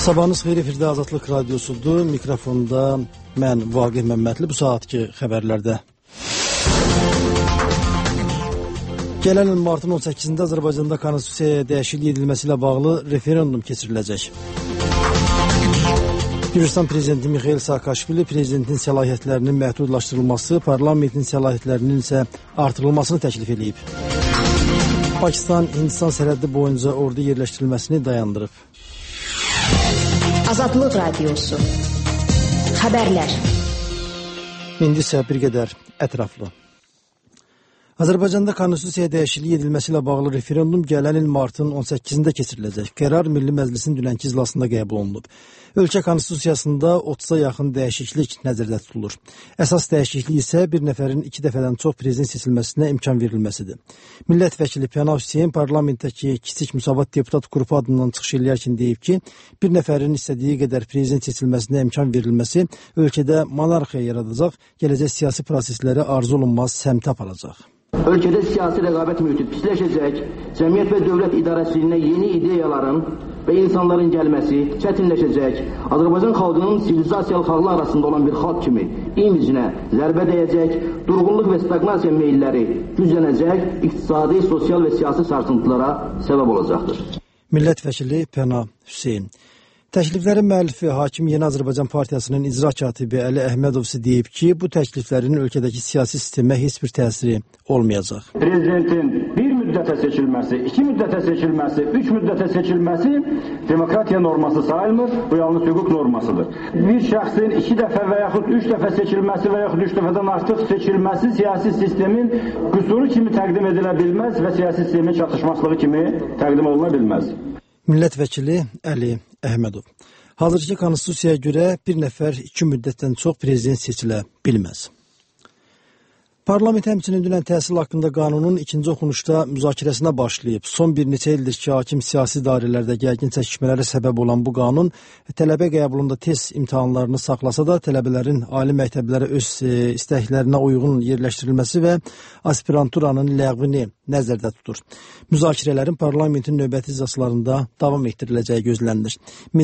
Sabahınız xeyir, efirdə Azadlıq Radiosudur. Mikrofonda mən Vaqif Məmmədli. Bu saatki xəbərlərdə. Gələn il martın 18-də Azərbaycanda konstitusiyaya dəyişiklik edilməsi ilə bağlı referendum keçiriləcək. Gürcüstan Prezidenti Mikhail Saakashvili prezidentin səlahiyyətlərinin məhdudlaşdırılması, parlamentin səlahiyyətlərinin isə artırılmasını təklif edib. Pakistan, Hindistan sərhəddi boyunca ordu yerləşdirilməsini dayandırıb. Azadlıq Radiosu. Xəbərlər. İndi isə bir qədər ətraflı. Azərbaycanda konstitusiyaya dəyişiklik edilməsi ilə bağlı referendum gələn il martın 18-də keçiriləcək. Qərar Milli Məclisin dünənki iclasında qəbul olunub. Ölkə konstitusiyasında 30-a yaxın dəyişiklik nəzərdə tutulur. Əsas dəyişiklik isə bir nəfərin 2 dəfədən çox prezident seçilməsinə imkan verilməsidir. Millət vəkili Pəna Hüseyn parlamentdəki kiçik müsavat deputat qrupu adından çıxış edərkən deyib ki, bir nəfərin istədiyi qədər prezident seçilməsinə imkan verilməsi ölkədə monarxiya yaradacaq, gələcək siyasi prosesləri arzu olunmaz səmtə aparacaq. Ölkədə siyasi rəqabət mühiti pisləşəcək, cəmiyyət və dövlət idarəçiliyinə yeni ideyaların və insanların gəlməsi çətinləşəcək, Azərbaycan xalqının sivilizasiyalı xalqlar arasında olan bir xalq kimi imicinə zərbə dəyəcək, durğunluq və stagnasiya meyilləri güclənəcək, iqtisadi, sosial və siyasi sarsıntılara səbəb olacaqdır. Millət vəkili Pəna Hüseyn. Təkliflərin müəllifi Hakim Yeni Azərbaycan Partiyasının icra katibi Əli Əhmədov deyib ki, bu təkliflərin ölkədəki siyasi sistemə heç bir təsiri olmayacaq. Prezidentin bir müddətə seçilməsi, 2 müddətə seçilməsi, 3 müddətə seçilməsi demokratiya norması sayılmır, bu yalnız hüquq normasıdır. Bir şəxsin 2 dəfə və yaxud 3 dəfə seçilməsi və yaxud 3 dəfədən artıq seçilməsi siyasi sistemin qüsuru kimi təqdim edilə bilməz və siyasi sistemin çatışmazlığı kimi təqdim oluna bilməz. Millət vəkili Əli Əhmədov. Hazırki konstitusiyaya görə bir nəfər 2 müddətdən çox prezident seçilə bilməz. Parlament həmçinin dünən təhsil haqqında qanunun ikinci oxunuşda müzakirəsinə başlayıb. Son bir neçə ildir ki, hakim siyasi dairələrdə gərgin çəkişmələrə səbəb olan bu qanun tələbə qəbulunda test imtahanlarını saxlasa da tələbələrin ali məktəblərə öz istəklərinə uyğun yerləşdirilməsi və aspiranturanın ləğvini nəzərdə tutur. Müzakirələrin parlamentin növbəti iclaslarında davam etdiriləcəyi gözlənilir.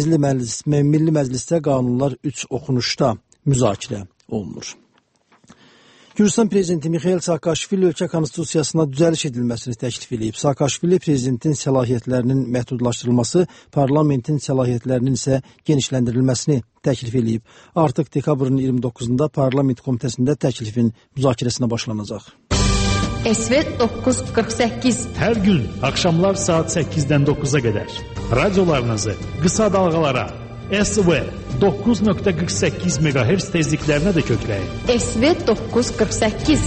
Milli Məclisdə qanunlar 3 oxunuşda müzakirə olunur. Gürcüstan Prezidenti Mikhail Saakashvili ölkə konstitusiyasına düzəliş edilməsini təklif edib. Saakashvili prezidentin səlahiyyətlərinin məhdudlaşdırılması, parlamentin səlahiyyətlərinin isə genişləndirilməsini təklif edib. Artıq dekabrın 29-da parlament komitəsində təklifin müzakirəsinə başlanacaq. SV 948. Hər gün axşamlar saat 8-dən 9-a qədər radiolarınızı qısa dalğalara SV 9.48 MHz tezliklərinə də kökləyin. SV 948.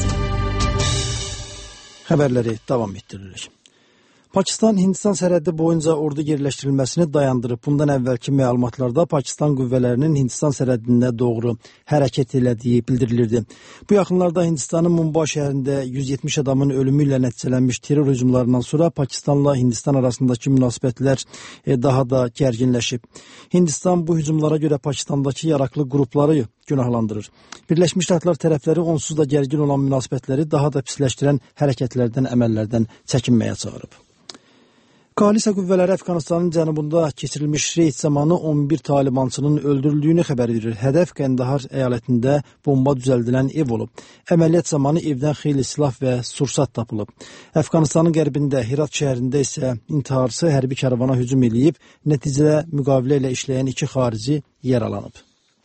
Xəbərləri davam etdiririk. Pakistan, Hindistan sərhəddi boyunca ordu yerləşdirilməsini dayandırıb. Bundan əvvəlki məlumatlarda Pakistan qüvvələrinin Hindistan sərhəddinə doğru hərəkət elədiyi bildirilirdi. Bu yaxınlarda Hindistanın Mumbai şəhərində 170 adamın ölümü ilə nəticələnmiş terror hücumlarından sonra Pakistanla Hindistan arasındakı münasibətlər daha da gərginləşib. Hindistan bu hücumlara görə Pakistandakı yaraqlı qrupları günahlandırır. Birləşmiş Ştatlar tərəfləri onsuz da gərgin olan münasibətləri daha da pisləşdirən hərəkətlərdən, əməllərdən çəkinməyə çağırıb. Koalisiya qüvvələri Əfqanistanın cənubunda keçirilmiş reyd zamanı 11 talibançının öldürüldüyünü xəbər verir. Hədəf Qəndahar əyalətində bomba düzəldilən ev olub. Əməliyyat zamanı evdən xeyli silah və sursat tapılıb. Əfqanistanın qərbində Herat şəhərində isə intiharçı hərbi karavana hücum edib, nəticədə müqavilə ilə işləyən 2 xarici yaralanıb.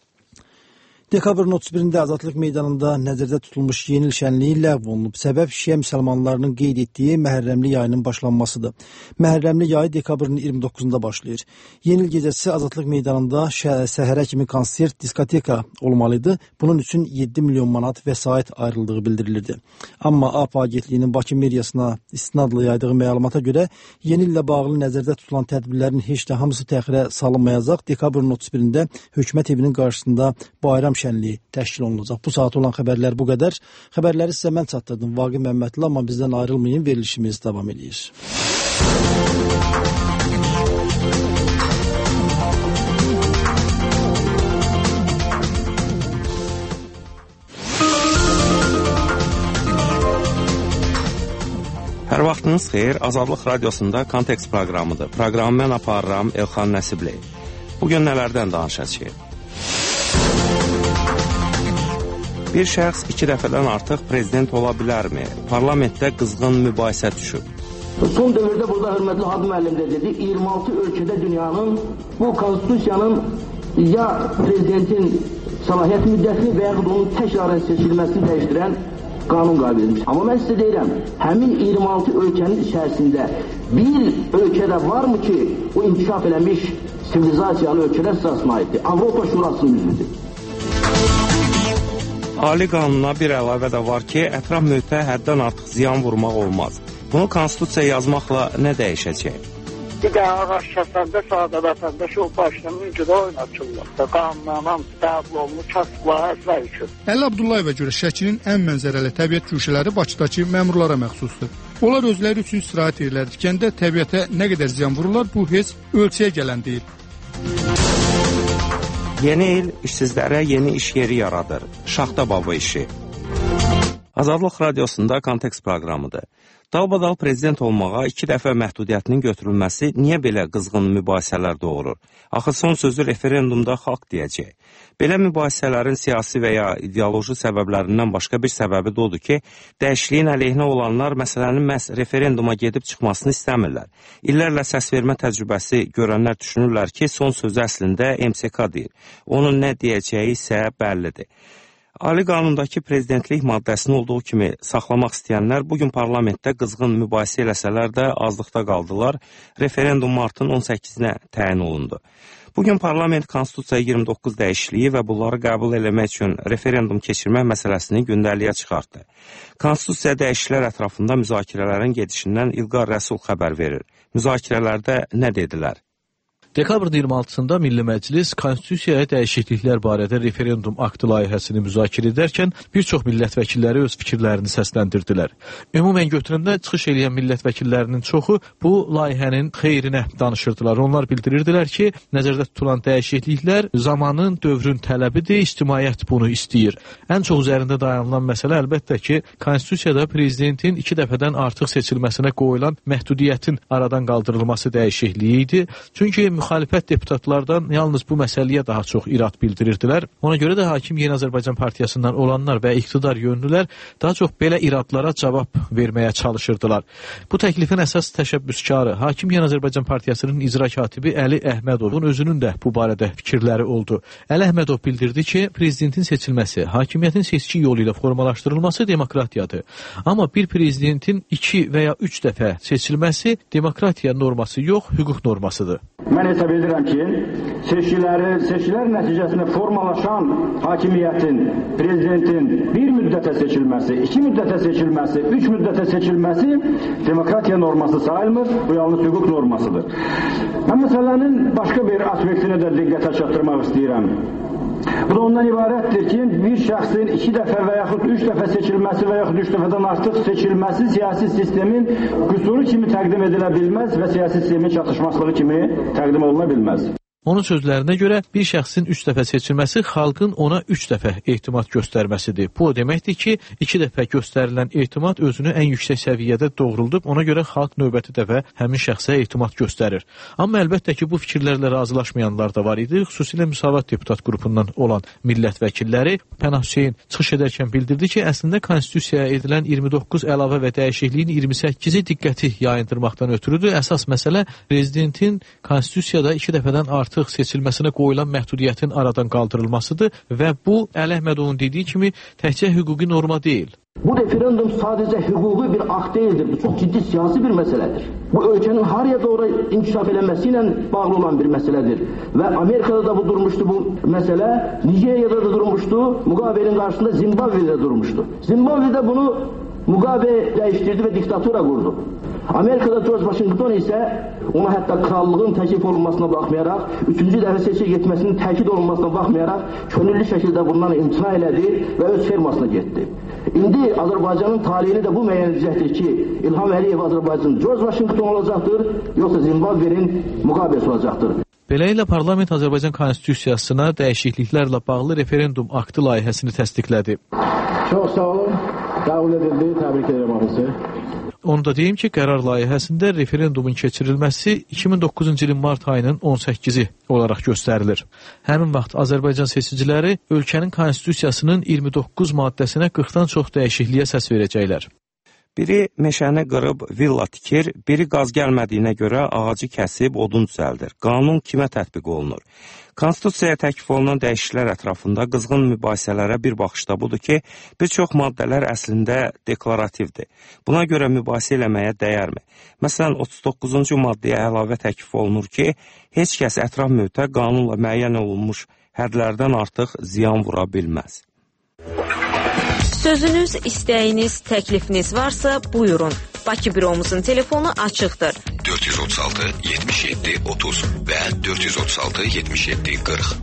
Dekabrın 31-də Azadlıq meydanında nəzərdə tutulmuş yeni il şənliyi ləğv olunub. Səbəb şiə müsəlmanlarının qeyd etdiyi Məhərrəmli yayının başlanmasıdır. Məhərrəmli yayı dekabrın 29-da başlayır. Yeni il gecəsi Azadlıq meydanında səhərə kimi konsert, diskoteka olmalıydı. Bunun üçün 7 milyon manat vəsait ayrıldığı bildirilirdi. Amma AP agentliyinin Bakı meriyasına istinadla yaydığı məlumata görə yeni illə bağlı nəzərdə tutulan tədbirlərin heç də hamısı təxirə salınmayacaq. Dekabrın 31-də hökumət evinin qarşısında bayram şənliyi təşkil olunacaq. Bu saat olan xəbərlər bu qədər. Xəbərləri sizə mən çatdırdım. Vaqif Məmmədli, amma bizdən ayrılmayın, verilişimiz davam edir. Hər vaxtınız xeyir, Azadlıq Radiosunda Kontekst proqramıdır. Proqramı mən aparıram Elxan Nəsibli. Bugün nələrdən danışacağıq? Bir şəxs 2 dəfədən artıq prezident ola bilərmi? Parlamentdə qızğın mübahisə düşüb. Son dövrdə burada hörmətli Hadi müəllim də dedi, 26 ölkədə dünyanın bu konstitusiyanın ya prezidentin səlahiyyət müddətini və yaxud onun təkrarən seçilməsini dəyişdirən qanun qəbul edilmiş. Amma mən sizə deyirəm, həmin 26 ölkənin içərisində bir ölkədə varmı ki, o inkişaf eləmiş sivilizasiyalı ölkələr sırasına aiddir? Avropa Şurasının üzvüdür. Ali qanuna bir əlavə də var ki, ətraf mühitə həddən artıq ziyan vurmaq olmaz. Bunu konstitusiya yazmaqla nə dəyişəcək? Bir də ağaç kəsəndə sadə vətəndaş o başına müncüdə oynatırlar. Qanunların hamısı qəbul olunur, kasıblar əsrər üçün. Əli Abdullayeva görə Şəkinin ən mənzərəli təbiət güşələri Bakıdakı məmurlara məxsusdur. Onlar özləri üçün istirahət yerlər tikəndə təbiətə nə qədər ziyan vururlar, bu heç ölçüyə gələn deyil. Yeni il işsizlərə yeni iş yeri yaradır. Şaxta baba işi. Azadlıq Radiosunda Kontekst proqramıdır. Dalbadal prezident olmağa 2 dəfə məhdudiyyətinin götürülməsi niyə belə qızğın mübahisələr doğurur? Axı son sözü referendumda xalq deyəcək. Belə mübahisələrin siyasi və ya ideoloji səbəblərindən başqa bir səbəbi də odur ki, dəyişikliyin əleyhinə olanlar məsələnin məhz referenduma gedib çıxmasını istəmirlər. İllərlə səsvermə təcrübəsi görənlər düşünürlər ki, son sözü əslində MSK deyir. Onun nə deyəcəyi isə bəllidir. Ali qanundakı prezidentlik maddəsini olduğu kimi saxlamaq istəyənlər bugün parlamentdə qızğın mübahisə eləsələr də azlıqda qaldılar. Referendum martın 18-nə təyin olundu. Bugün parlament konstitusiya 29 dəyişikliyi və bunları qəbul eləmək üçün referendum keçirmək məsələsini gündəliyə çıxartdı. Konstitusiya dəyişikliklər ətrafında müzakirələrin gedişindən İlqar Rəsul xəbər verir. Müzakirələrdə nə dedilər? Dekabrın 26-sında Milli Məclis konstitusiyaya dəyişikliklər barədə referendum aktı layihəsini müzakirə edərkən bir çox millət vəkilləri öz fikirlərini səsləndirdilər. Ümumən götürəndə çıxış edən millət vəkillərinin çoxu bu layihənin xeyrinə danışırdılar. Onlar bildirirdilər ki, nəzərdə tutulan dəyişikliklər zamanın, dövrün tələbidir, ictimaiyyət bunu istəyir. Ən çox üzərində dayanılan məsələ əlbəttə ki, konstitusiyada prezidentin 2 dəfədən artıq seçilməsinə qoyulan məhdudiyyətin aradan qaldırılması dəyişikliyi idi. Çünki müxalifət deputatlardan yalnız bu məsələyə daha çox irad bildirirdilər. Ona görə də Hakim Yeni Azərbaycan Partiyasından olanlar və iqtidar yönlülər daha çox belə iradlara cavab verməyə çalışırdılar. Bu təklifin əsas təşəbbüskarı Hakim Yeni Azərbaycan Partiyasının icra katibi Əli Əhmədovun özünün də bu barədə fikirləri oldu. Əli Əhmədov bildirdi ki, prezidentin seçilməsi, hakimiyyətin seçki yolu ilə formalaşdırılması demokratiyadır. Amma bir prezidentin 2 və ya 3 dəfə seçilməsi demokratiya norması yox, hüquq normasıdır. Mən hesab edirəm ki, seçkilər nəticəsində formalaşan hakimiyyətin, prezidentin bir müddətə seçilməsi, 2 müddətə seçilməsi, 3 müddətə seçilməsi demokratiya norması sayılmır, bu yalnız hüquq normasıdır. Mən məsələnin başqa bir aspektini də diqqətə çatdırmaq istəyirəm. Bu da ondan ibarətdir ki, bir şəxsin 2 dəfə və yaxud 3 dəfə seçilməsi və yaxud 3 dəfədən artıq seçilməsi siyasi sistemin qüsuru kimi təqdim edilə bilməz və siyasi sistemin çatışmazlığı kimi təqdim oluna bilməz. Onun sözlərinə görə bir şəxsin 3 dəfə seçilməsi xalqın ona 3 dəfə etimad göstərməsidir. Bu o deməkdir ki, 2 dəfə göstərilən etimad özünü ən yüksək səviyyədə doğruldub, ona görə xalq növbəti dəfə həmin şəxsə etimad göstərir. Amma əlbəttə ki, bu fikirlərlə razılaşmayanlar da var idi. Xüsusilə Müsavat deputat qrupundan olan millət vəkilləri Pənah Hüseyn çıxış edərkən bildirdi ki, əslində konstitusiyaya edilən 29 əlavə və dəyişikliyin 28-i diqqəti yayındırmaqdan ötürüdür. Əsas məsələ prezidentin konstitusiyada 2 dəfədən artıq seçilməsinə qoyulan məhdudiyyətin aradan qaldırılmasıdır və bu Əli Əhmədovun dediyi kimi təkcə hüquqi norma deyil. Bu referendum sadəcə hüquqi bir akt deyildir. Bu çox ciddi siyasi bir məsələdir. Bu ölkənin haraya doğru inkişaf eləməsi ilə bağlı olan bir məsələdir. Və Amerikada da bu durmuşdu bu məsələ. Nijeriyada da durmuşdu. Mugabe'nin qarşısında Zimbabwe'de durmuşdu. Zimbabwe'de bunu Mugabe dəyişdirdi və diktatura qurdu. Amerikada George Washington isə ona hətta krallığın təklif olunmasına baxmayaraq, 3-cü dəfə seçkiyə getməsinin təkid olunmasına baxmayaraq, könüllü şəkildə bundan imtina elədi və öz fermasına getdi. İndi Azərbaycanın taleyini də bu müəyyən edəcəkdir ki, İlham Əliyev Azərbaycanın George Washington olacaqdır, yoxsa Zimbabwe'nin Mugabe'si olacaqdır. Beləliklə, parlament Azərbaycan konstitusiyasına dəyişikliklərlə bağlı referendum aktı layihəsini təsdiqlədi. Çox sağ olun, qəbul edildi, təbrik edirəm hamısı. Onu da deyim ki, qərar layihəsində referendumun keçirilməsi 2009-cu ilin mart ayının 18-i olaraq göstərilir. Həmin vaxt Azərbaycan seçiciləri ölkənin konstitusiyasının 29 maddəsinə 40-dan çox dəyişikliyə səs verəcəklər. Biri meşəni qırıb villa tikir, biri qaz gəlmədiyinə görə ağacı kəsib odun düzəldir. Qanun kimə tətbiq olunur? Konstitusiyaya təklif olunan dəyişikliklər ətrafında qızğın mübahisələrə bir baxışda budur ki, bir çox maddələr əslində deklarativdir. Buna görə mübahisə eləməyə dəyərmi? Məsələn, 39-cu maddəyə əlavə təklif olunur ki, heç kəs ətraf mühitə qanunla müəyyən olunmuş hədlərdən artıq ziyan vura bilməz. Sözünüz, istəyiniz, təklifiniz varsa buyurun. Bakı büromuzun telefonu açıqdır. 436 77 30 və 436 77 40.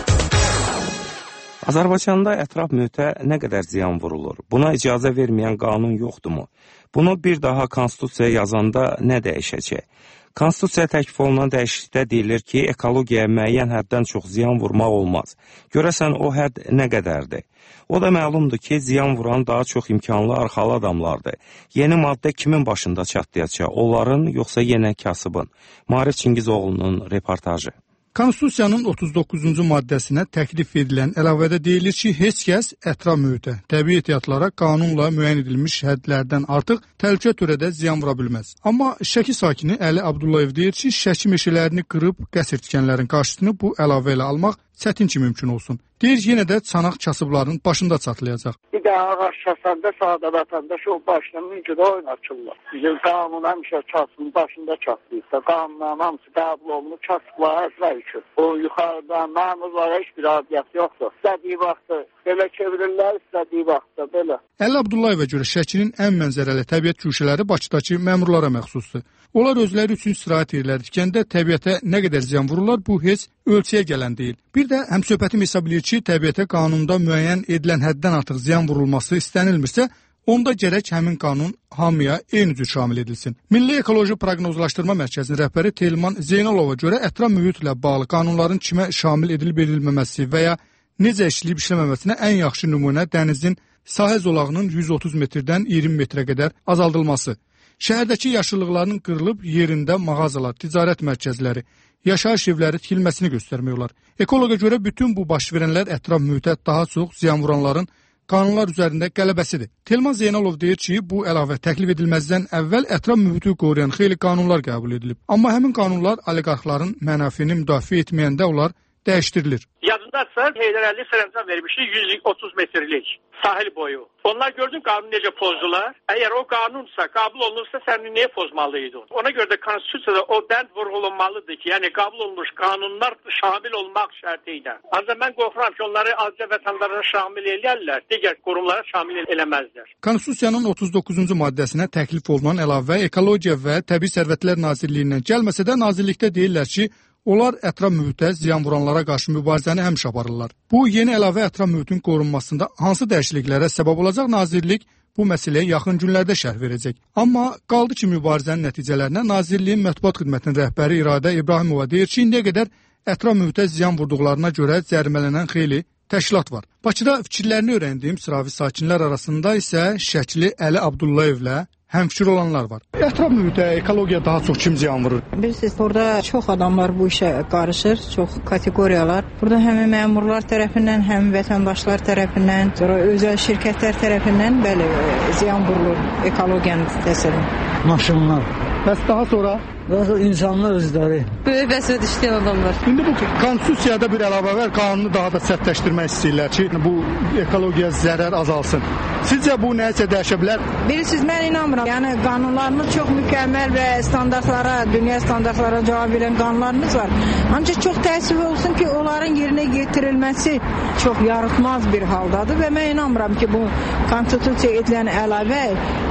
Azərbaycanda ətraf mühitə nə qədər ziyan vurulur? Buna icazə verməyən qanun yoxdurmu? Bunu bir daha konstitusiyaya yazanda nə dəyişəcək? Konstitusiya təklif olunan dəyişiklikdə deyilir ki, ekologiyaya müəyyən həddən çox ziyan vurmaq olmaz. Görəsən o hədd nə qədərdir? O da məlumdur ki, ziyan vuran daha çox imkanlı arxalı adamlardır. Yeni maddə kimin başında çatlayacaq? Onların, yoxsa yenə kasıbın? Maarif Çingizoğlu'nun reportajı. Konstitusiyanın 39-cu maddəsinə təklif edilən əlavədə deyilir ki, heç kəs ətraf mühitə, təbii ehtiyatlara qanunla müəyyən edilmiş hədlərdən artıq təhlükə törədə ziyan vura bilməz. Amma Şəki sakini Əli Abdullayev deyir ki, Şəki meşələrini qırıb qəsr tikənlərin qarşısını bu əlavə ilə almaq çətin ki mümkün olsun. Deyir, yenə də çanaq kasıbların başında çatlayacaq. Bir də ağaç kəsəndə sadə vətəndaş o başına mümkün oynatırlar. Bizim qanun həmişə kasının başında çatlayırsa, qanunların hamısı qəbul olunur, kasıblar əsrə üçün. O yuxarıdan məmurlara heç bir adiyyət yoxdur. İstədiyi vaxtı belə çevirirlər, istədiyi vaxtda belə. Əli Abdullayevə görə Şəkinin ən mənzərəli təbiət güşələri Bakıdakı məmurlara məxsusdur. Onlar özləri üçün istirahət yerləri tikəndə təbiətə nə qədər ziyan vururlar, bu heç ölçüyə gələn deyil. Bir də həmsöhbətim hesab edir ki, təbiətə qanunda müəyyən edilən həddən artıq ziyan vurulması istənilmirsə, onda gərək həmin qanun hamıya eyni cür şamil edilsin. Milli Ekoloji Proqnozlaşdırma Mərkəzinin rəhbəri Telman Zeynalova görə ətraf mühitlə bağlı qanunların kimə şamil edilib-edilməməsi və ya necə işləyib işləməməsinə ən yaxşı nümunə dənizin sahə zolağının 130 metrdən 20 metrə qədər azaldılması. Şəhərdəki yaşıllıqların qırılıb yerində mağazalar, ticarət mərkəzləri, yaşayış evləri tikilməsini göstərmək olar. Ekoloqa görə bütün bu baş verənlər ətraf mühitə daha çox ziyan vuranların qanunlar üzərində qələbəsidir. Telman Zeynalov deyir ki, bu əlavə təklif edilməzdən əvvəl ətraf mühiti qoruyan xeyli qanunlar qəbul edilib. Amma həmin qanunlar oliqarxların mənafini müdafiə etməyəndə onlar dəyişdirilir. Yadındadsa Heydər Əliyev sərəncam vermişdi 130 metrlik sahil boyu. Onlar gördün qanunu necə pozdular. Əgər o qanunsa, qəbul olunursa sən niyə pozmalıydın? Ona görə də konstitusiyada o bənd vurğulanmalıdır ki, yəni qəbul olunmuş qanunlar şamil olmaq şərti ilə. Ancaq mən qorxuram ki, onları azca vətəndaşlara şamil edərlər, digər qurumlara şamil eləməzlər. Konstitusiyanın 39-cu maddəsinə təklif olunan əlavə Ekologiya və Təbii Sərvətlər Nazirliyindən gəlməsə də nazirlikdə deyirlər ki, onlar ətraf mühitə ziyan vuranlara qarşı mübarizəni həmişə aparırlar. Bu yeni əlavə ətraf mühitin qorunmasında hansı dəyişikliklərə səbəb olacaq nazirlik bu məsələyə yaxın günlərdə şərh verəcək. Amma qaldı ki, mübarizənin nəticələrinə Nazirliyin Mətbuat Xidmətinin rəhbəri İradə İbrahimova deyir ki, indiyə qədər ətraf mühitə ziyan vurduqlarına görə cərimələnən xeyli təşkilat var. Bakıda fikirlərini öyrəndiyim sıravi sakinlər arasında isə Şəkili Əli Abdullayevlə həmfikir olanlar var. Ətraf mühitə, ekologiya daha çox kim ziyan vurur? Bilirsiniz, burada çox adamlar bu işə qarışır, çox kateqoriyalar. Burada həm məmurlar tərəfindən, həm vətəndaşlar tərəfindən, sonra özəl şirkətlər tərəfindən bəli ziyan vurulur ekologiyanın təsirinə. Maşınlar. Bəs daha sonra? İnsanlar özləri. Böyük vəziyyət işləyən adamlar. İndi bu konstitusiyada bir əlavə var, qanunu daha da sərtləşdirmək istəyirlər ki, bu ekologiya zərər azalsın. Sizcə bu nəsə dəyişə bilər? Bilirsiniz, mən inanmıram. Yəni qanunlarımız çox mükəmməl və standartlara, dünya standartlara cavab verən qanunlarımız var. Ancaq çox təəssüf olsun ki, onların yerinə yetirilməsi çox yarıtmaz bir haldadır və mən inanmıram ki, bu konstitusiyaya edilən əlavə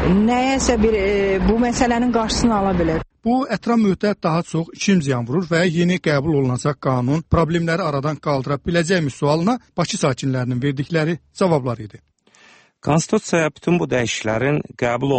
nəyəsə bir bu məsələnin qarşısını ala bilər. Bu, ətraf mühitə daha çox kim ziyan vurur və yeni qəbul olunacaq qanun problemləri aradan qaldıra biləcəkmi sualına Bakı sakinlərinin verdikləri cavablar idi. Konstitusiyaya bütün bu dəyişiklərin qəbul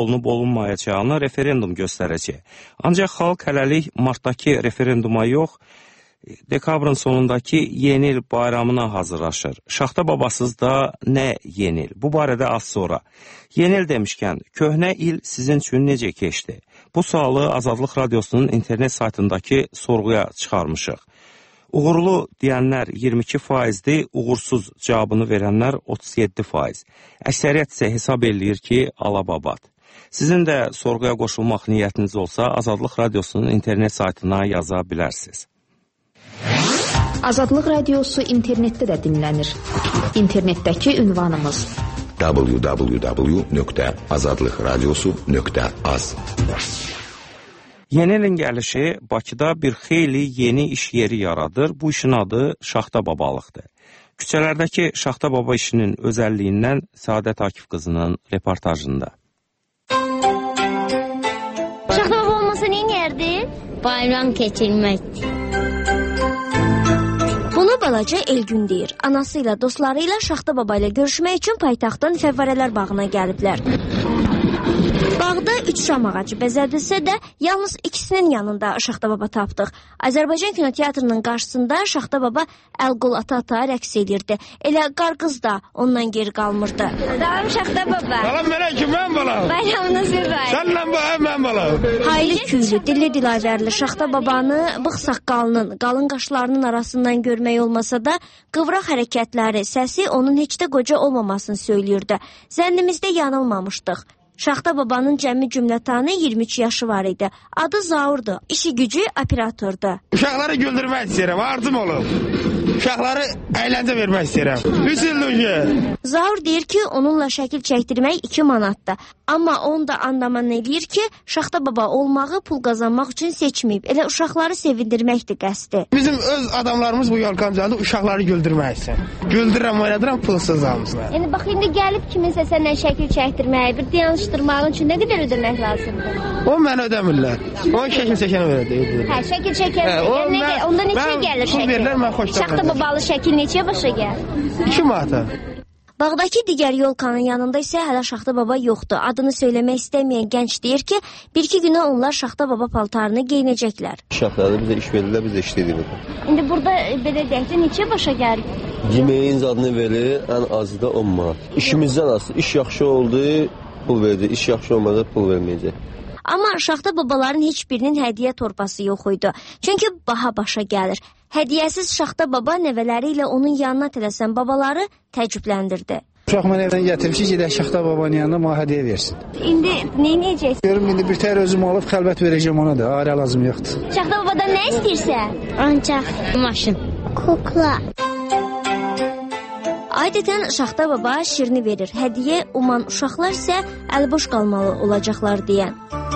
olunub-olunmayacağını referendum göstərəcək. Ancaq xalq hələlik martdakı referenduma yox, dekabrın sonundakı yeni il bayramına hazırlaşır. Şaxta babasız da nə yeni il? Bu barədə az sonra. Yeni il demişkən, köhnə il sizin üçün necə keçdi? Bu sualı Azadlıq Radiosunun internet saytındakı sorğuya çıxarmışıq. Uğurlu deyənlər 22%-dir, uğursuz cavabını verənlər 37%. Əksəriyyət isə hesab eləyir ki, alababat. Sizin də sorğuya qoşulmaq niyyətiniz olsa, Azadlıq Radiosunun internet saytına yaza bilərsiniz. Azadlıq Radiosu internetdə də dinlənir. İnternetdəki ünvanımız www.azadlıqradiosu.az. Yeni ilin gəlişi Bakıda bir xeyli yeni iş yeri yaradır. Bu işin adı şaxta babalıqdır. Küçələrdəki şaxta baba işinin özəlliyindən Səadət Akif qızının reportajında. Şaxta baba olmasa neyərdi? Bayram keçirmək. Bunu balaca Elgün deyir. Anası ilə dostları ilə Şaxta baba ilə görüşmək üçün paytaxtdan Fəvvarələr bağına gəliblər. Bağda 3 şam ağacı bəzədilsə də yalnız ikisinin yanında Şaxta baba tapdıq. Azərbaycan kinoteatrının qarşısında Şaxta baba əl-qol ata-ata rəqs edirdi. Elə qarqız da ondan geri qalmırdı. Salam Şaxta baba. Salam mələküm, mən balam. Bayramınız mübarək. Sənlə mən balam. Hayli küylü, dilli dilavərli Şaxta babanı bığ saqqalının, qalın qaşlarının arasından görmək olmasa da qıvraq hərəkətləri, səsi onun heç də qoca olmamasını söyləyirdi. Zənnimizdə yanılmamışdıq. Şaxta babanın cəmi cümlətanı 23 yaşı var idi. Adı Zaurdu. İşi gücü operatordu. Uşaqları güldürmək istəyirəm, arzum olub. Uşaqları əyləncə vermək istəyirəm. 3 ildir ki. Zaur deyir ki, onunla şəkil çəkdirmək 2 manatdır. Amma onu da andaman eləyir ki, Şaxta baba olmağı pul qazanmaq üçün seçməyib. Elə uşaqları sevindirməkdir qəsdi. Bizim öz adamlarımız bu yolkancalı uşaqları güldürmək üçün. Güldürürəm, oynadıram, pulsuz almışlar. Yəni bax, indi gəlib kiminsə səndən şəkil çəkdirmək, bir danışdırmağın üçün nə qədər ödəmək lazımdır? O mənə ödəmirlər. Onun şəkil çəkənə ödəyir. Hə, şəkil çəkənə. Onda neçə gəlir şəkil? Pul verirlər, mən xoşlanıram. Şaxta babalı şəkil neçəyə başa gəlir? 2 manata. Bağdakı digər yolkanın yanında isə hələ Şaxta baba yoxdur. Adını söyləmək istəməyən gənc deyir ki, 1-2 günə onlar Şaxta baba paltarını geyinəcəklər. Uşaqlarda bizə iş verirlər, biz də işləyirik. İndi burada belə deyək də neçə başa gəlir? Yeməyin adını verir, ən azı da 10 manat. İşimizdən asılı. İş yaxşı oldu, pul verdi. İş yaxşı olmadı, pul verməyəcək. Amma Şaxta babaların heç birinin hədiyyə torbası yox idi. Çünki baha başa gəlir. Hədiyyəsiz Şaxta baba nəvələri ilə onun yanına tələsən babaları təəccübləndirdi. Uşaq mən evdən gətirmişik, gedək Şaxta babanın yanına mənə hədiyyə versin. İndi nə edəcəksən? Görüm, indi bir tər özüm alıb xəlbət verəcəm ona da, ailə lazım yoxdur. Şaxta babadan nə istəyirsən? Ancaq maşın. Kukla. Adətən Şaxta baba şirini verir. Hədiyyə uman uşaqlar isə əlboş qalmalı olacaqlar deyən.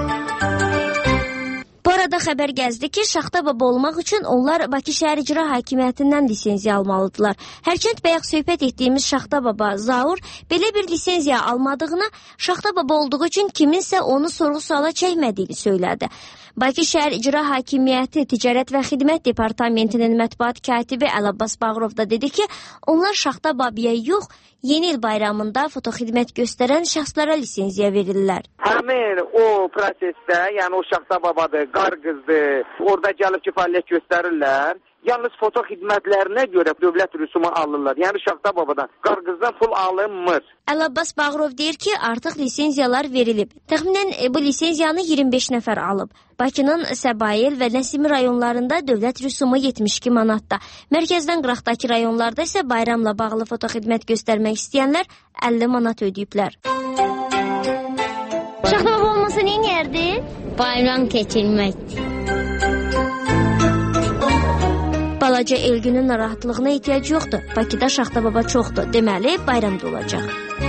Bu arada xəbər gəzdi ki, Şaxta baba olmaq üçün onlar Bakı Şəhər İcra Hakimiyyətindən lisenziya almalıdırlar. Hərçənd bayaq söhbət etdiyimiz Şaxta baba Zaur belə bir lisenziya almadığına, Şaxta baba olduğu üçün kiminsə onu sorğu-suala çəkmədiyini söylədi. Bakı Şəhər İcra Hakimiyyəti Ticarət və Xidmət Departamentinin mətbuat katibi Əlabbas Bağırov da dedi ki, onlar Şaxta babaya yox, yeni il bayramında fotoxidmət göstərən şəxslara lisenziya verirlər. Həmin o prosesdə, yəni o Şaxta babadır, qarqızdır, orada gəlib ki, fəaliyyət göstərirlər. Yalnız foto xidmətlərinə görə dövlət rüsumu alırlar. Yəni Şaxta babadan, qarqızdan pul alınmır. Əlabbas Bağırov deyir ki, artıq lisenziyalar verilib. Təxminən bu lisenziyanı 25 nəfər alıb. Bakının Səbail və Nəsimi rayonlarında dövlət rüsumu 72 manatda. Mərkəzdən qıraqdakı rayonlarda isə bayramla bağlı fotoxidmət göstərmək istəyənlər 50 manat ödəyiblər. Şaxta baba olmasa nə edərdi? Bayram keçirmək. Balaca Elgünün narahatlığına ehtiyac yoxdur. Bakıda Şaxta baba çoxdur. Deməli, bayramda olacaq.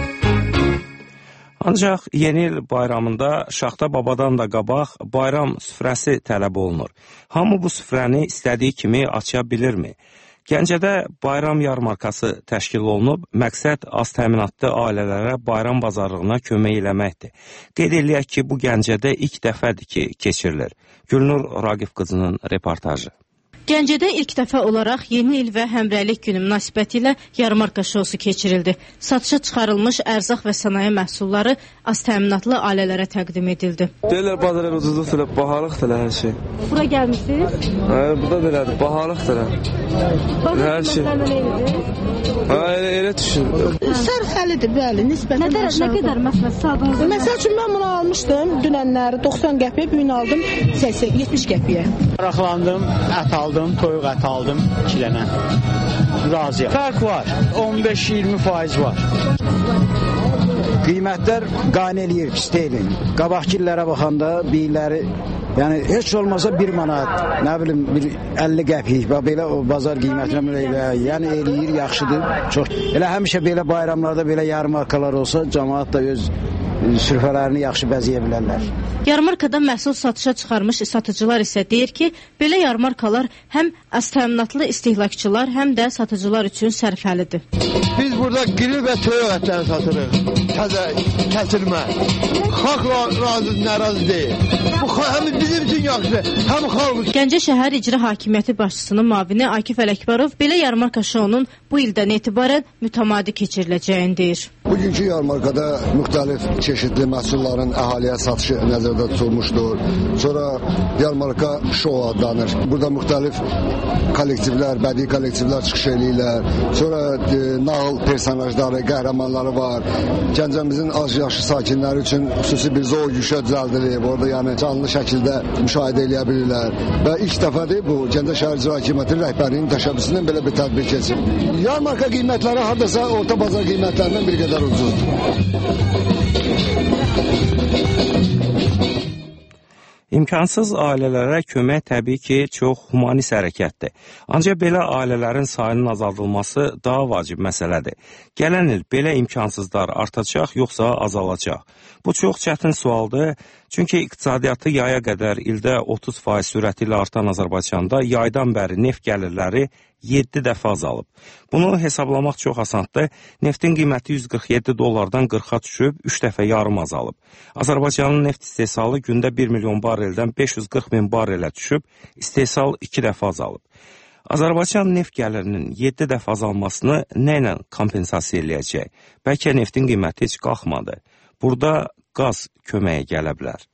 Ancaq yeni il bayramında Şaxta babadan da qabaq bayram süfrəsi tələb olunur. Hamı bu süfrəni istədiyi kimi aça bilirmi? Gəncədə bayram yarmarkası təşkil olunub, məqsəd az təminatlı ailələrə bayram bazarlığına kömək eləməkdir. Qeyd eləyək ki, bu Gəncədə ilk dəfədir ki, keçirilir. Gülnur Raqif qızının reportajı. Gəncədə ilk dəfə olaraq Yeni il və Həmrəylik günü münasibətilə yarmarka şousu keçirildi. Satışa çıxarılmış ərzaq və sənaye məhsulları az təminatlı ailələrə təqdim edildi. Deyirlər bazara ucuzluqdur, bahalıqdır hər şey. Bura gəlmişsiniz? Burada belədir, bahalıqdır. Hər şey. Elə düşün. Sərxəlidir, bəli, nisbətən aşağı. Nə qədər məsələn? Məsəl üçün mən bunu almışdım dünənləri 90 qəpiyə, bu gün aldım 70 qəpiyə. Maraqlandım, ət aldım, toyuq ət aldım 2 dənə. Razıyam. Fərq var, 15-20% var. Qiymətlər qane eləyir, pis deyilin. Qabaqgillərə baxanda biriləri, yəni heç olmasa 1 manat, nə bilim, 50 qəpik, belə o bazar qiymətinə yəni eləyir, yaxşıdır, çox. Elə həmişə belə bayramlarda belə yarmarkalar olsa, cəmaat da öz sürfələrini yaxşı bəzəyə bilərlər. Yarmarkada məhsul satışa çıxarmış satıcılar isə deyir ki, belə yarmarkalar həm az təminatlı istehlakçılar, həm də satıcılar üçün sərfəlidir. Biz burada grill və toyuq ətləri satırıq, təzə kəsilmə. Xalq razı, narazı deyil. Bu həm bizim üçün yaxşıdır, həm xalq. Gəncə şəhər icra hakimiyyəti başçısının müavini Akif Ələkbarov belə yarmarka şounun bu ildən etibarən mütəmadi keçiriləcəyini deyir. Bugünkü yarmarkada müxtəlif çeşidli məhsulların əhaliyə satışı nəzərdə tutulmuşdur. Sonra yarmarka şou adlanır. Burada müxtəlif kollektivlər, bədii kollektivlər çıxış eləyirlər. Sonra nağıl personajları, qəhrəmanları var. Gəncəmizin az yaşlı sakinləri üçün xüsusi bir zoogüşə düzəldilib. Orada yəni canlı şəkildə müşahidə eləyə bilirlər. Və ilk dəfədir bu Gəncə şəhər icra hakimiyyətinin rəhbərliyinin təşəbbüsündən belə bir tədbir keçir. Yarmarka qiymətləri hardasa orta bazar qiymətlərindən bir qədər ucuzdur. İmkansız ailələrə kömək təbii ki, çox humanist hərəkətdir. Ancaq belə ailələrin sayının azaldılması daha vacib məsələdir. Gələn il belə imkansızlar artacaq, yoxsa azalacaq? Bu çox çətin sualdır, çünki iqtisadiyyatı yaya qədər ildə 30% sürəti ilə artan Azərbaycanda yaydan bəri neft gəlirləri 7 dəfə azalıb. Bunu hesablamaq çox asandır. Neftin qiyməti 147 dollardan 40-a düşüb, 3 dəfə yarım azalıb. Azərbaycanın neft istehsalı gündə 1 milyon bareldən 540 min barelə düşüb, istehsal 2 dəfə azalıb. Azərbaycan neft gəlirinin 7 dəfə azalmasını nə ilə kompensasiya eləyəcək? Bəlkə neftin qiyməti heç qalxmadı. Burada qaz köməyə gələ bilər.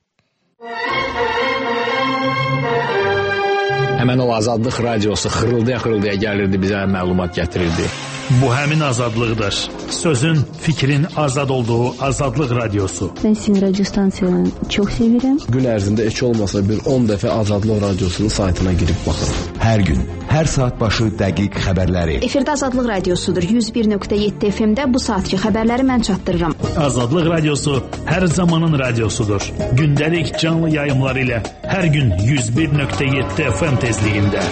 Həmən o Azadlıq radiosu xırıldaya gəlirdi, bizə məlumat gətirirdi. Bu həmin azadlıqdır. Sözün, fikrin azad olduğu Azadlıq radiosu. Ben sizin radyo stansiyonu çok seviyorum. Gün ərzində heç olmasa bir 10 dəfə Azadlıq radiosunun saytına girib baxırım. Hər gün, hər saat başı dəqiq xəbərləri. Efirdə Azadlıq radiosudur. 101.7 FM-də bu saatki xəbərləri mən çatdırıram. Azadlıq radiosu hər zamanın radiosudur. Gündəlik canlı yayımlar ilə hər gün 101.7 FM tezliyində.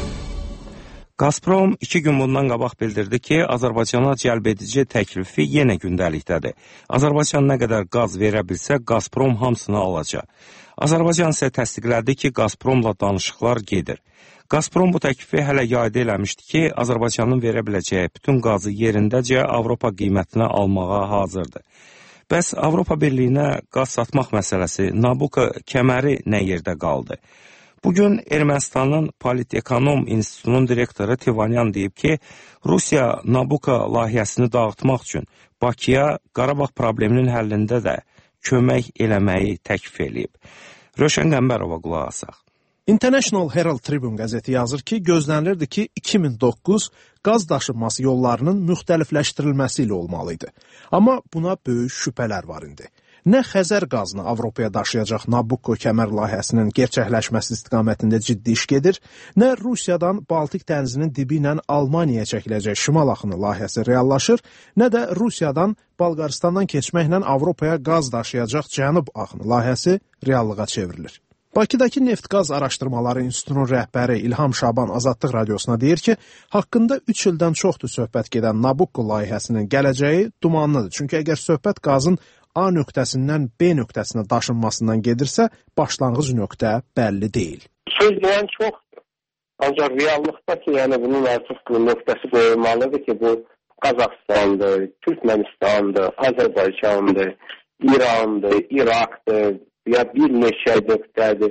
Gazprom 2 gün bundan qabaq bildirdi ki, Azərbaycana cəlb edici təklifi yenə gündəlikdədir. Azərbaycan nə qədər qaz verə bilsə, Gazprom hamısını alacaq. Azərbaycan isə təsdiqlədi ki, Gazpromla danışıqlar gedir. Gazprom bu təklifi hələ yayda eləmişdi ki, Azərbaycanın verə biləcəyi bütün qazı yerindəcə Avropa qiymətinə almağa hazırdır. Bəs Avropa Birliyinə qaz satmaq məsələsi, Nabucco kəməri nə yerdə qaldı? Bugün Ermənistanın Politekonom İnstitutunun direktoru Tivanyan deyib ki, Rusiya Nabucco layihəsini dağıtmaq üçün Bakıya Qarabağ probleminin həllində də kömək eləməyi təklif eləyib. Röşən Qəmbərova qulaq asaq. International Herald Tribune qəzeti yazır ki, gözlənilirdi ki, 2009 qaz daşınması yollarının müxtəlifləşdirilməsi ilə olmalıydı. Amma buna böyük şübhələr var indi. Nə Xəzər qazını Avropaya daşıyacaq Nabucco kəmər layihəsinin gerçəkləşməsi istiqamətində ciddi iş gedir, nə Rusiyadan Baltik dənizinin dibi ilə Almaniyaya çəkiləcək şimal axını layihəsi reallaşır, nə də Rusiyadan Bolqaristandan keçməklə Avropaya qaz daşıyacaq Cənub axını layihəsi reallığa çevrilir. Bakıdakı Neft-Qaz Araşdırmaları İnstitutunun rəhbəri İlham Şaban Azadlıq radiosuna deyir ki, haqqında 3 ildən çoxdur söhbət gedən Nabucco layihəsinin gələcəyi dumanlıdır. Çünki əgər söhbət qazın A nöqtəsindən B nöqtəsinə daşınmasından gedirsə, başlanğıc nöqtə bəlli deyil. Sözləyən çoxdur. Ancaq reallıqda ki, yəni bunun artıq nöqtəsi qoyulmalıdır ki, bu Qazaxstandır, Türkmenistandır, Azərbaycandır, İrandır, İraqdır, ya bir neçə nöqtədir.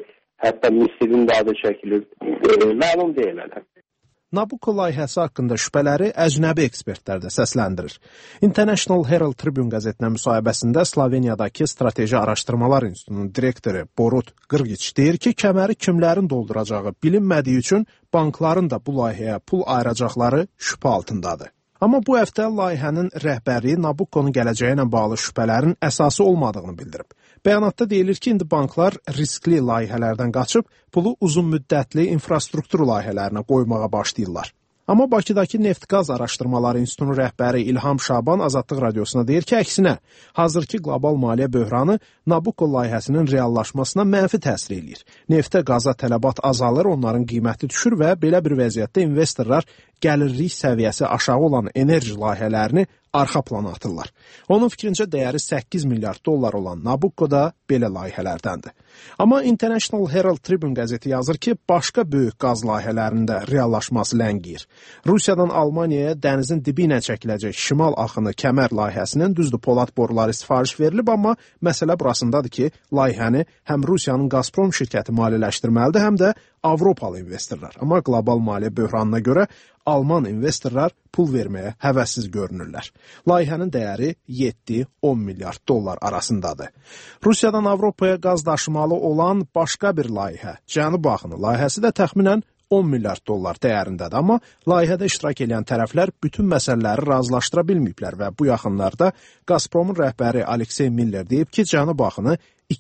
hətta Misirin də adı çəkilir. Məlum deyil hələ. Nabucco layihəsi haqqında şübhələri əcnəbi ekspertlər də səsləndirir. International Herald Tribune qəzetinə müsahibəsində Sloveniyadakı Strateji Araşdırmalar İnstitutunun direktoru Borut Qırğiç deyir ki, kəməri kimlərin dolduracağı bilinmədiyi üçün bankların da bu layihəyə pul ayıracaqları şübhə altındadır. Amma bu həftə layihənin rəhbərliyi Nabucco'nun gələcəyi ilə bağlı şübhələrin əsası olmadığını bildirib. Bəyanatda deyilir ki, indi banklar riskli layihələrdən qaçıb pulu uzun müddətli infrastruktur layihələrinə qoymağa başlayırlar. Amma Bakıdakı Neft-Qaz Araşdırmaları İnstitutunun rəhbəri İlham Şaban Azadlıq Radiosuna deyir ki, əksinə, hazırki qlobal maliyyə böhranı Nabucco layihəsinin reallaşmasına mənfi təsir eləyir. Neftə qaza tələbat azalır, onların qiyməti düşür və belə bir vəziyyətdə investorlar gəlirlik səviyyəsi aşağı olan enerji layihələrini arxa plana atırlar. Onun fikrincə dəyəri 8 milyard dollar olan Nabucco da belə layihələrdəndir. Amma International Herald Tribune qəzeti yazır ki, başqa böyük qaz layihələrində reallaşması ləngiyir. Rusiyadan Almaniyaya dənizin dibi ilə çəkiləcək şimal axını kəmər layihəsinin düzdür polad boruları sifariş verilib, amma məsələ burasındadır ki, layihəni həm Rusiyanın Gazprom şirkəti maliyyələşdirməlidir, həm də Avropalı investorlar. Amma qlobal maliyyə böhranına görə Alman investorlar pul verməyə həvəssiz görünürlər. Layihənin dəyəri 7-10 milyard dollar arasındadır. Rusiyadan Avropaya qaz daşımalı olan başqa bir layihə, Cənub axını layihəsi də təxminən 10 milyard dollar dəyərindədir. Amma layihədə iştirak edən tərəflər bütün məsələləri razılaşdıra bilməyiblər və bu yaxınlarda Gazpromun rəhbəri Aleksey Miller deyib ki, Cənub axını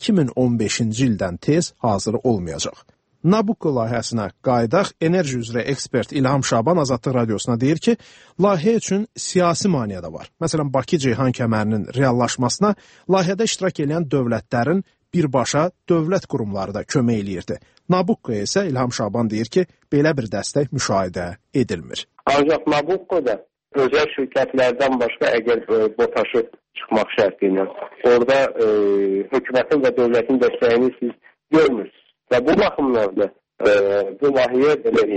2015-ci ildən tez hazır olmayacaq. Nabucco layihəsinə qayıdaq, enerji üzrə ekspert İlham Şaban Azadlıq Radiosuna deyir ki, layihə üçün siyasi maneə də var. Məsələn, Bakı-Ceyhan kəmərinin reallaşmasına layihədə iştirak edən dövlətlərin birbaşa dövlət qurumları da kömək eləyirdi. Nabucco isə İlham Şaban deyir ki, belə bir dəstək müşahidə edilmir. Ancaq Nabucco-da özəl şirkətlərdən başqa əgər BOTAŞ-ı çıxmaq şərti ilə orada hökumətin və dövlətin dəstəyini siz görmürsünüz. Və bu baxımdan da bu layihə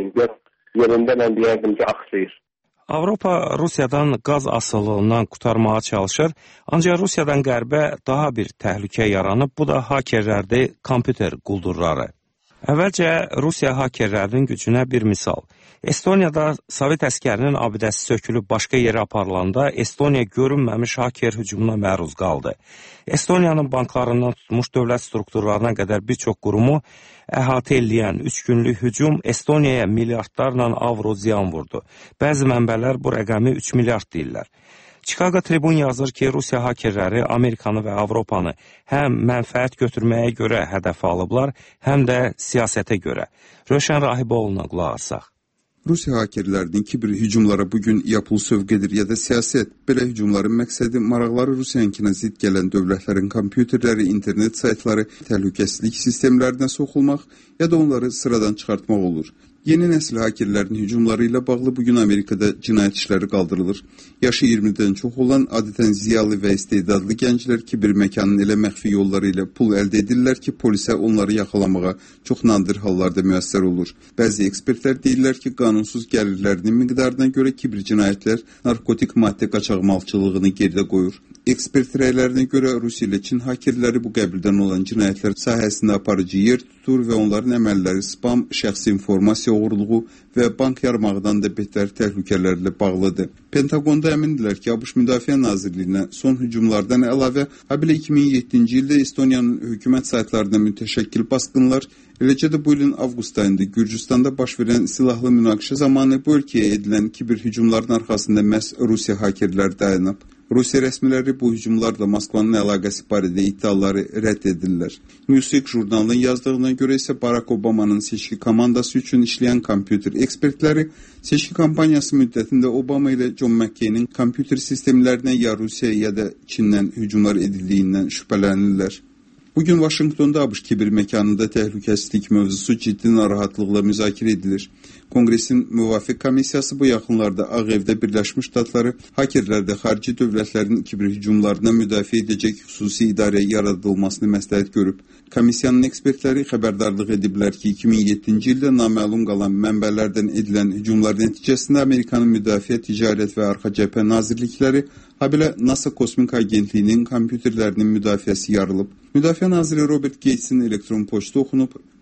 yerində mən deyərdim ki, axsayır. Avropa Rusiyadan qaz asılılığından qurtarmağa çalışır, ancaq Rusiyadan qərbə daha bir təhlükə yaranıb, bu da hakerlərdir, kompüter quldurları. Əvvəlcə Rusiya hakerlərinin gücünə bir misal. Estoniyada Sovet əskərinin abidəsi sökülüb başqa yerə aparılanda Estoniya görünməmiş haker hücumuna məruz qaldı. Estoniyanın banklarından tutmuş dövlət strukturlarına qədər bir çox qurumu əhatə eləyən 3 günlük hücum Estoniyaya milyardlarla avro ziyan vurdu. Bəzi mənbələr bu rəqəmi 3 milyard deyirlər. Chicago Tribune yazır ki, Rusiya hakerləri Amerikanı və Avropanı həm mənfəət götürməyə görə hədəf alıblar, həm də siyasətə görə. Röşən Rahiboğlu'na qulaq asaq. Rusiya hakerlərinin kiber hücumlara bugün ya pul sövq edir, ya da siyasət. Belə hücumların məqsədi maraqları Rusiyanınkına zid gələn dövlətlərin kompüterləri, internet saytları, təhlükəsizlik sistemlərinə soxulmaq, ya da onları sıradan çıxartmaq olur. Yeni nəsil hakerlərin hücumları ilə bağlı bugün Amerikada cinayət işləri qaldırılır. Yaşı 20-dən çox olan adətən ziyalı və istedadlı gənclər kiber məkanın elə məxfi yolları ilə pul əldə edirlər ki, polisə onları yaxalamağa çox nadir hallarda müəssər olur. Bəzi ekspertlər deyirlər ki, qanunsuz gəlirlərinin miqdarına görə kiber cinayətlər narkotik maddə qaçaqmalçılığını geridə qoyur. Ekspert rəylərinə görə Rusiya ilə Çin hakerləri bu qəbildən olan cinayətlər sahəsində aparıcı yer tutur və onların əməlləri spam, şəxsi informasiya oğurluğu və bank yarmağından da betər təhlükələrlə bağlıdır. Pentagonda əmindirlər ki, ABŞ Müdafiə Nazirliyinə son hücumlardan əlavə, habelə 2007-ci ildə Estoniyanın hökumət saytlarına mütəşəkkil basqınlar, eləcə də bu ilin avqust ayında Gürcüstanda baş verən silahlı münaqişə zamanı bu ölkəyə edilən kiber hücumların arxasında məhz Rusiya hakerlər dayanıb. Rusiya rəsmiləri bu hücumlarla Moskvanın əlaqəsi barədə iddiaları rədd edirlər. Newsweek jurnalının yazdığına görə isə Barack Obama'nın seçki komandası üçün işləyən kompüter ekspertləri seçki kampaniyası müddətində Obama ilə John McCain'in kompüter sistemlərinə ya Rusiya ya da Çindən hücumlar edildiyindən şübhələnirlər. Bugün Vaşinqtonda ABŞ kiber məkanında təhlükəsizlik mövzusu ciddi narahatlıqla müzakirə edilir. Konqresin müvafiq komissiyası bu yaxınlarda Ağ Evdə Birləşmiş Ştatları hakerlərdə xarici dövlətlərin kiber hücumlarına müdafiə edəcək xüsusi idarə yaradılmasını məsləhət görüb. Komissiyanın ekspertləri xəbərdarlıq ediblər ki, 2007-ci ildə naməlum qalan mənbələrdən edilən hücumlar nəticəsində Amerikanın Müdafiə, Ticarət və Arxa Cəbhə Nazirlikləri, habelə NASA Kosmik Agentliyinin kompüterlərinin müdafiəsi yarılıb. Müdafiə naziri Robert Gatesin elektron poçtu oxunub,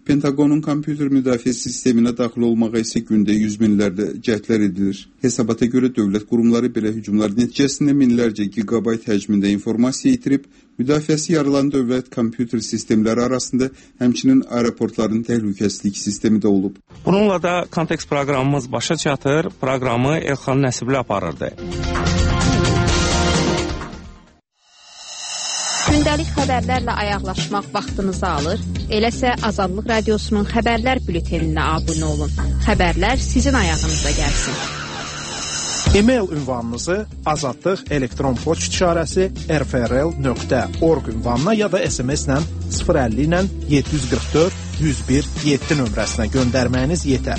Pentaqonun kompüter müdafiə sisteminə daxil olmağa isə gündə 100 minlərlə cəhdlər edilir. Hesabata görə dövlət qurumları belə hücumlar nəticəsində minlərcə gigabayt həcmində informasiya itirib, müdafiəsi yarılan dövlət kompüter sistemləri arasında həmçinin aeroportların təhlükəsizlik sistemi də olub. Bununla da Kontekst proqramımız başa çatır. Proqramı Elxan Nəsibli aparırdı. Gündəlik xəbərlərlə ayaqlaşmaq vaxtınızı alır. Eləsə Azadlıq Radiosunun xəbərlər bülteninə abunə olun. Xəbərlər sizin ayağınıza gəlsin. E-mail ünvanınızı azadlıq elektron poçt işarəsi rfrl.org ünvanına ya da SMS-lə 050 ilə 744 101 7 nömrəsinə göndərməyiniz yetər.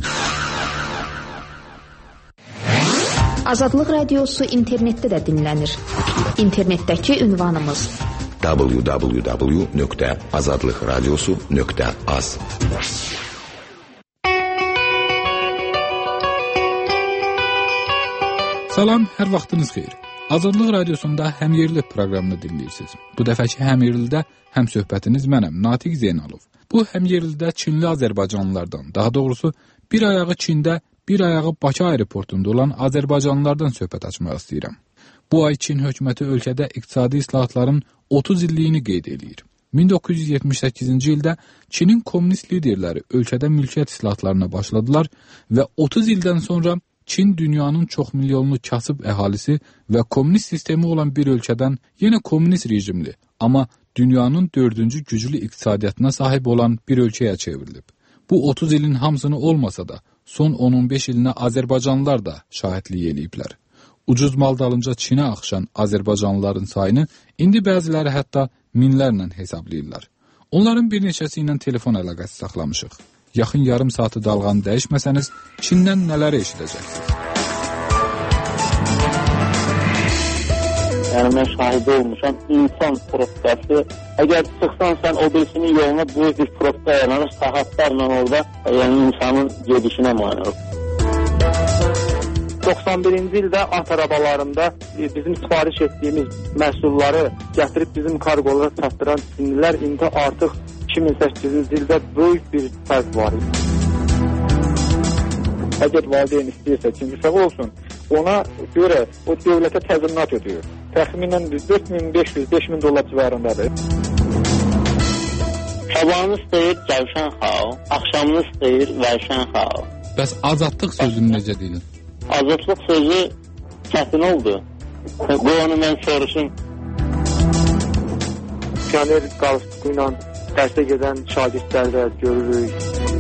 Azadlıq Radiosu internetdə də dinlənir. İnternetdəki ünvanımız www.azadlıqradiosu.az. Salam, hər vaxtınız xeyir. Azadlıq Radiosunda Həmyerli proqramını dinləyirsiniz. Bu dəfəki Həmyerlidə həm söhbətiniz mənəm, Natiq Zeynalov. Bu Həmyerlidə Çinli Azərbaycanlılardan, daha doğrusu bir ayağı Çində, bir ayağı Bakı aeroportunda olan Azərbaycanlılardan söhbət açmaq istəyirəm. Bu ay Çin hökuməti ölkədə iqtisadi islahatların 30 illiyini qeyd edir. 1978-ci ildə Çinin kommunist liderləri ölkədə mülkiyyət islahatlarına başladılar və 30 ildən sonra Çin dünyanın çox milyonlu kasıb əhalisi və kommunist sistemi olan bir ölkədən yenə kommunist rejimli, amma dünyanın 4-cü güclü iqtisadiyyatına sahib olan bir ölkəyə çevrilib. Bu 30 ilin hamısını olmasa da, son 10-15 ilinə Azərbaycanlılar da şahidlik eləyiblər. Ucuz mal dalınca Çinə axışan Azərbaycanlıların sayını indi bəziləri hətta minlərlə hesablayırlar. Onların bir neçəsi ilə telefon əlaqəsi saxlamışıq. Yaxın yarım saatı dalğanı dəyişməsəniz, Çindən nələri eşidəcəksiniz? Yəni, mən şahidi olmuşam, insan profqası. Əgər çıxsan sən o birisinin yoluna böyük bir profqa yanarır, saatlarla orada insanın gedişinə mane olur. 91-ci ildə at arabalarında bizim sifariş etdiyimiz məhsulları gətirib bizim kargolara çatdıran Çinlilər indi artıq 2008-ci ildə böyük bir fərq var. Əgər valideyn istəyirsə ki, uşaq olsun, ona görə o dövlətə təzminat ödəyir. Təxminən 4500-5000 dollar civarındadır. Sabahınız deyir Cəvşən xal, axşamınız deyir Vərşən xal. Bəs azadlıq sözünü necə deyilir? Azadlıq sözü çətin oldu. Bu onu mən soruşum. Pioner qalstıqı ilə dərsə gedən şagirdlərdə görürük.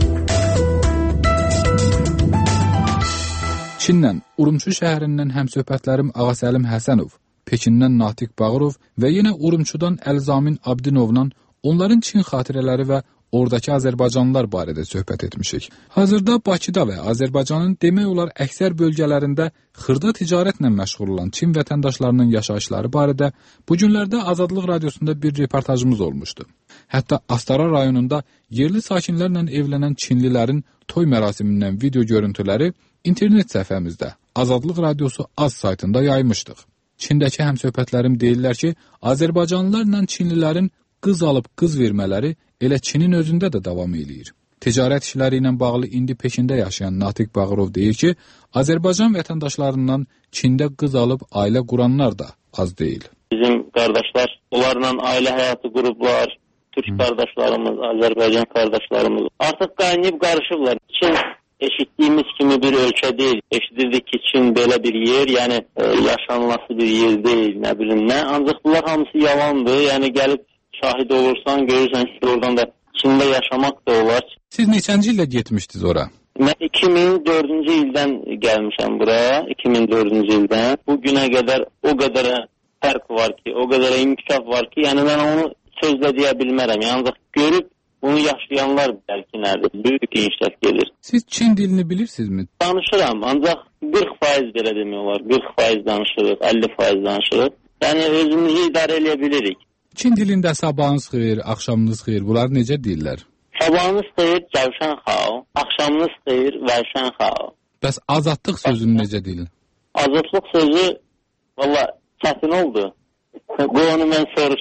Çindən, Urumçu şəhərindən həmsöhbətlərim Ağasəlim Həsənov, Pekindən Natiq Bağırov və yenə Urumçudan Əlzamin Abdinovla onların Çin xatirələri və oradakı Azərbaycanlılar barədə söhbət etmişik. Hazırda Bakıda və Azərbaycanın demək olar əksər bölgələrində xırda ticarətlə məşğul olan Çin vətəndaşlarının yaşayışları barədə bu günlərdə Azadlıq Radiosunda bir reportajımız olmuşdu. Hətta Astara rayonunda yerli sakinlərlə evlənən Çinlilərin toy mərasimindən video görüntüləri internet səhifəmizdə Azadlıq Radiosu az saytında yaymışdıq. Çindəki həmsöhbətlərim deyirlər ki, Azərbaycanlılarla Çinlilərin qız alıb qız vermələri elə Çinin özündə də davam eləyir. Ticarət işləri ilə bağlı indi Pekində yaşayan Natiq Bağırov deyir ki, Azərbaycan vətəndaşlarından Çində qız alıb ailə quranlar da az deyil. Bizim qardaşlar, onlarla ailə həyatı qurublar, Türk qardaşlarımız, Azərbaycan qardaşlarımız artıq qaynayıb qarışıblar. Çin eşitdiyimiz kimi bir ölkə deyil. Eşidirdik ki, Çin belə bir yer, yəni yaşanması bir yer deyil, nə bilim nə. Ancaq bunlar hamısı yalandır, yəni gəlib şahid olursan, görürsən ki, oradan da Çində yaşamaq da olar. Siz neçənci ildə getmişdiniz ora? Mən 2004-cü ildən gəlmişəm bura, 2004-cü ildən. Bu günə qədər o qədər fərq var ki, o qədər inkişaf var ki, yəni mən onu sözlə deyə bilmərəm. Ancaq görüb bunu yaşayanlar bəlkə nədir, böyük inkişaf gelir. Siz Çin dilini bilirsinizmi? Danışıram, ancaq 40% belə demək olar, 40% danışırıq, 50% danışırıq. Yəni özümüzü idarə edə bilirik. Çin dilində sabahınız xeyir, axşamınız xeyir, bunlar necə deyirlər? Sabahınız xeyir, Cəvşən xal, axşamınız xeyir, Vərşən xal. Bəs azadlıq sözünü necə deyirlər? Azadlıq sözü, valla çətin oldu. Bu onu mən soruşum,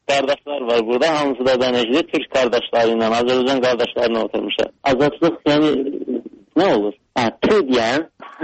qardaşlar var burada. Hamısı da ben eşli Türk qardaşları ilə, Azərbaycan qardaşlarına oturmuşam. Azadlıq yəni nə olur? Tı deyən.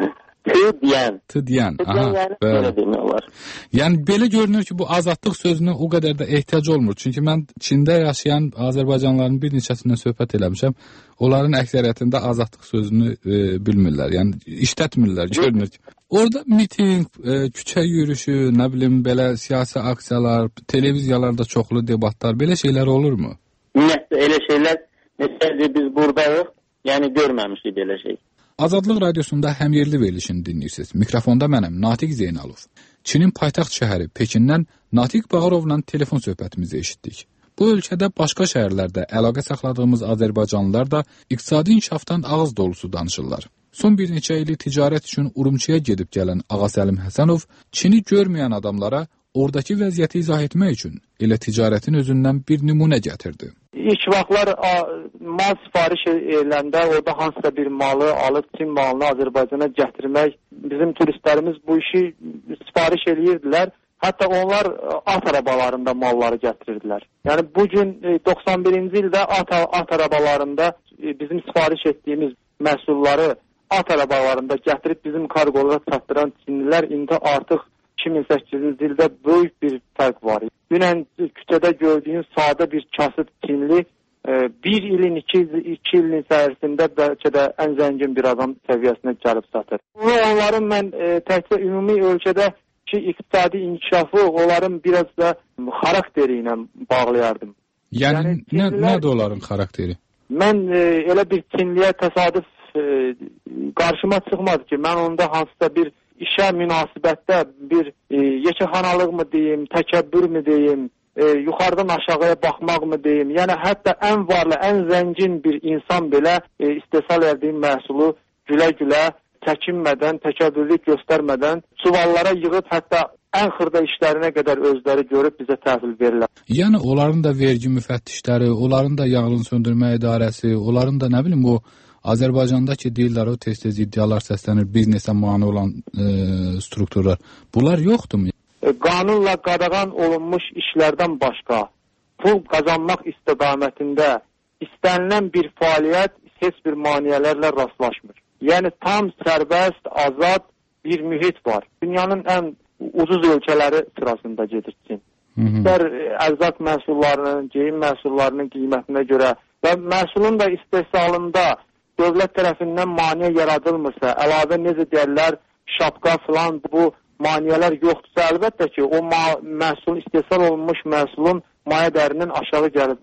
Aha, bəli. Yəni belə görünür ki, bu azadlıq sözünə o qədər də ehtiyac olmur. Çünki mən Çində yaşayan Azərbaycanlıların bir neçəsindən söhbət eləmişəm. Onların əksəriyyətində azadlıq sözünü bilmirlər. Yəni işlətmirlər, görünür ki. Orada miting, küçə yürüyüşü, nə bilim belə siyasi aksiyalar, televiziyalarda çoxlu debatlar, belə şeylər olurmu? Ümumiyyətlə elə şeylər məsələn biz buradayıq, yəni görməmişik belə şey. Azadlıq Radiosunda həmyerli verilişini dinləyirsiniz. Mikrofonda mənəm, Natiq Zeynalov. Çinin paytaxt şəhəri Pekindən Natiq Bağırovla telefon söhbətimizi eşitdik. Bu ölkədə başqa şəhərlərdə əlaqə saxladığımız Azərbaycanlılar da iqtisadi inkişafdan ağız dolusu danışırlar. Son bir neçə illik ticarət üçün Urumçiyə gedib gələn Ağasəlim Həsənov Çini görməyən adamlara oradakı vəziyyəti izah etmək üçün elə ticarətin özündən bir nümunə gətirdi. İlk vaxtlar mal sifariş ediləndə orada hansısa bir malı alıb Çin malını Azərbaycana gətirmək, bizim turistlərimiz bu işi sifariş edirdilər. Hətta onlar at arabalarında malları gətirirdilər. Yəni bugün 91-ci ildə at arabalarında bizim sifariş etdiyimiz məhsulları at arabalarında gətirib bizim kargolara çatdıran Çinlilər indi artıq 2008-ci ildə böyük bir fərq var. Dünən küçədə gördüyün sadə bir kasıb Çinli bir ilin, iki ilin içərisində bəlkə də ən zəngin bir adam səviyyəsinə gəlib satır. Onların mən təkcə ümumi ölkədəki iqtisadi inkişafı onların biraz da xarakteri ilə bağlayardım. Yəni nədir onların xarakteri? Mən elə bir Çinliyə təsadüf qarşıma çıxmadı ki, mən onda hansısa bir işə münasibətdə bir yekəxanalıq mı deyim, təkəbbür mü deyim, yuxarıdan aşağıya baxmaq mı deyim, yəni hətta ən varlı, ən zəngin bir insan belə istehsal etdiyi məhsulu gülə-gülə, çəkinmədən, təkəbbürlük göstərmədən çuvallara yığıb hətta ən xırda işlərinə qədər özləri görüb bizə təhvil verirlər. Yəni onların da vergi müfəttişləri, onların da yanğın söndürmə idarəsi, onların da nə bilim o Azərbaycandakı deyirlər, o tez-tez iddialar səslənir, biznesə mane olan strukturlar. Bunlar yoxdurmu? Qanunla qadağan olunmuş işlərdən başqa pul qazanmaq istiqamətində istənilən bir fəaliyyət heç bir maneələrlə rastlaşmır. Yəni tam sərbəst, azad bir mühit var. Dünyanın ən ucuz ölkələri sırasında gedir Çin. İstər ərzaq məhsullarının, geyim məhsullarının qiymətinə görə və məhsulun da istehsalında dövlət tərəfindən maneə yaradılmırsa, əlavə necə deyərlər, şapka filan bu maneələr yoxdursa, əlbəttə ki, o məhsul, istehsal olunmuş məhsulun maya dərinin aşağı gəlib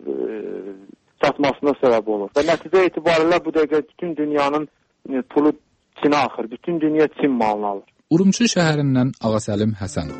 satmasına səbəb olur. Və nəticə etibarilə bu dəqiqə bütün dünyanın pulu Çinə axır, bütün dünya Çin malını alır. Urumçi şəhərindən Ağasəlim Həsənov.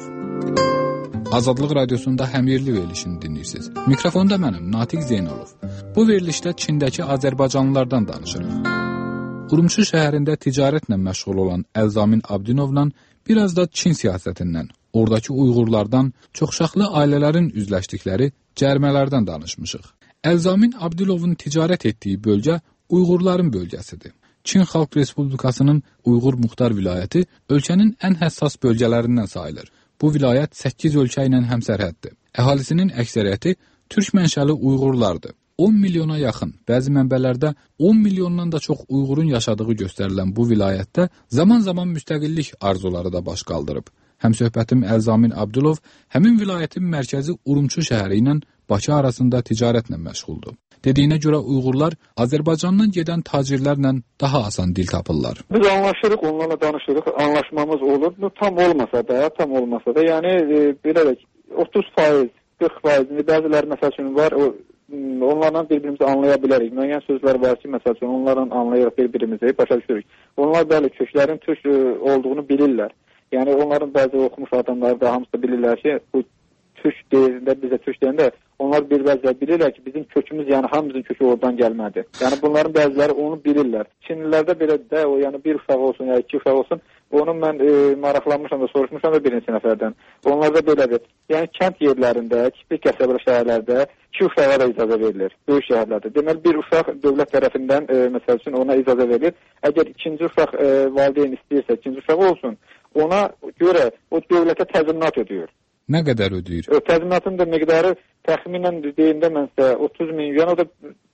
Azadlıq Radiosunda həmyerli verilişini dinləyirsiniz. Mikrofonda mənəm, Natiq Zeynalov. Bu verilişdə Çindəki Azərbaycanlılardan danışırıq. Urumçi şəhərində ticarətlə məşğul olan Əlzamin Abdinovla biraz da Çin siyasətindən, oradakı Uyğurlardan, çoxşaxlı ailələrin üzləşdikləri cərimələrdən danışmışıq. Əlzamin Abdilovun ticarət etdiyi bölgə Uyğurların bölgəsidir. Çin Xalq Respublikasının Uyğur Muxtar vilayəti ölkənin ən həssas bölgələrindən sayılır. Bu vilayət 8 ölkə ilə həmsərhəddir. Əhalisinin əksəriyyəti türk mənşəli Uyğurlardır. 10 milyona yaxın, bəzi mənbələrdə 10 milyondan da çox Uyğurun yaşadığı göstərilən bu vilayətdə zaman-zaman müstəqillik arzuları da baş qaldırıb. Həmsöhbətim Əlzamin Abdulov həmin vilayətin mərkəzi Urumçi şəhəri ilə Bakı arasında ticarətlə məşğuldur. Dediyinə görə Uyğurlar Azərbaycandan gedən tacirlərlə daha asan dil tapırlar. Biz anlaşırıq, onlarla danışırıq, anlaşmamız olur. Bu tam olmasa da, yəni belə də 30%, 40%, bəziləri məsəl üçün var, onlarla bir-birimizi anlaya bilərik. Müəyyən sözlər var ki, məsəl üçün onlarla anlayırıq bir-birimizi, başa düşürük. Onlar bəli köklərin türk olduğunu bilirlər. Yəni onların bəzi oxumuş adamları da hamısı bilirlər ki, bu türk deyilində, bizə türk deyilində onlar bir bəzilər bilirlər ki, bizim kökümüz, yəni hamımızın kökü oradan gəlmədi. Yəni bunların bəziləri onu bilirlər. Çinlilərdə belə də o, yəni bir uşaq olsun, ya iki uşaq olsun, onu mən maraqlanmışam da, soruşmuşam da bir neçə nəfərdən. Onlarda belədir. Yəni kənd yerlərində, kiçik qəsəbə şəhərlərdə 2 uşağa da icazə verilir, böyük şəhərlərdə. Deməli, bir uşaq dövlət tərəfindən, məsəl üçün, ona icazə verilir. Əgər ikinci uşaq valideyn istəyirsə, ikinci uşaq olsun, ona görə o dövlətə təzminat ödəyir. nə qədər ödəyir? Təzminatın da miqdarı təxminən deyəndə mənsə 30 min, yəni o da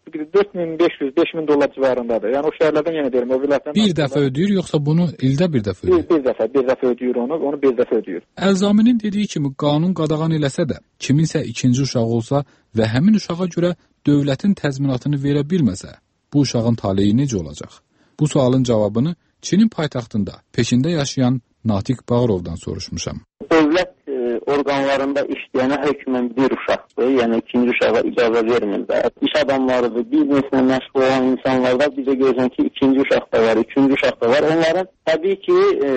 4500-5000 dollar civarındadır. Yəni o şəhərlərdən yenə deyirəm, o vilayətlərdən. Bir dəfə ödəyir, yoxsa bunu ildə bir dəfə ödəyir? Bir dəfə ödəyir onu bir dəfə ödəyir. Əl-Zaminin dediyi kimi qanun qadağan eləsə də, kiminsə ikinci uşağı olsa və həmin uşağa görə dövlətin təzminatını verə bilməsə, bu uşağın taleyi necə olacaq? Bu sualın cavabını Çinin paytaxtında, Pekində yaşayan Natiq Bağırovdan soruşmuşam. Dövlət orqanlarında işləyənə hökmən bir uşaqdır, yəni ikinci uşağa icazə vermirlər. İş adamlarıdır, bizneslə məşğul olan insanlarda bizə görürsən ki, ikinci uşaq da var, üçüncü uşaq da var. Onların təbii ki,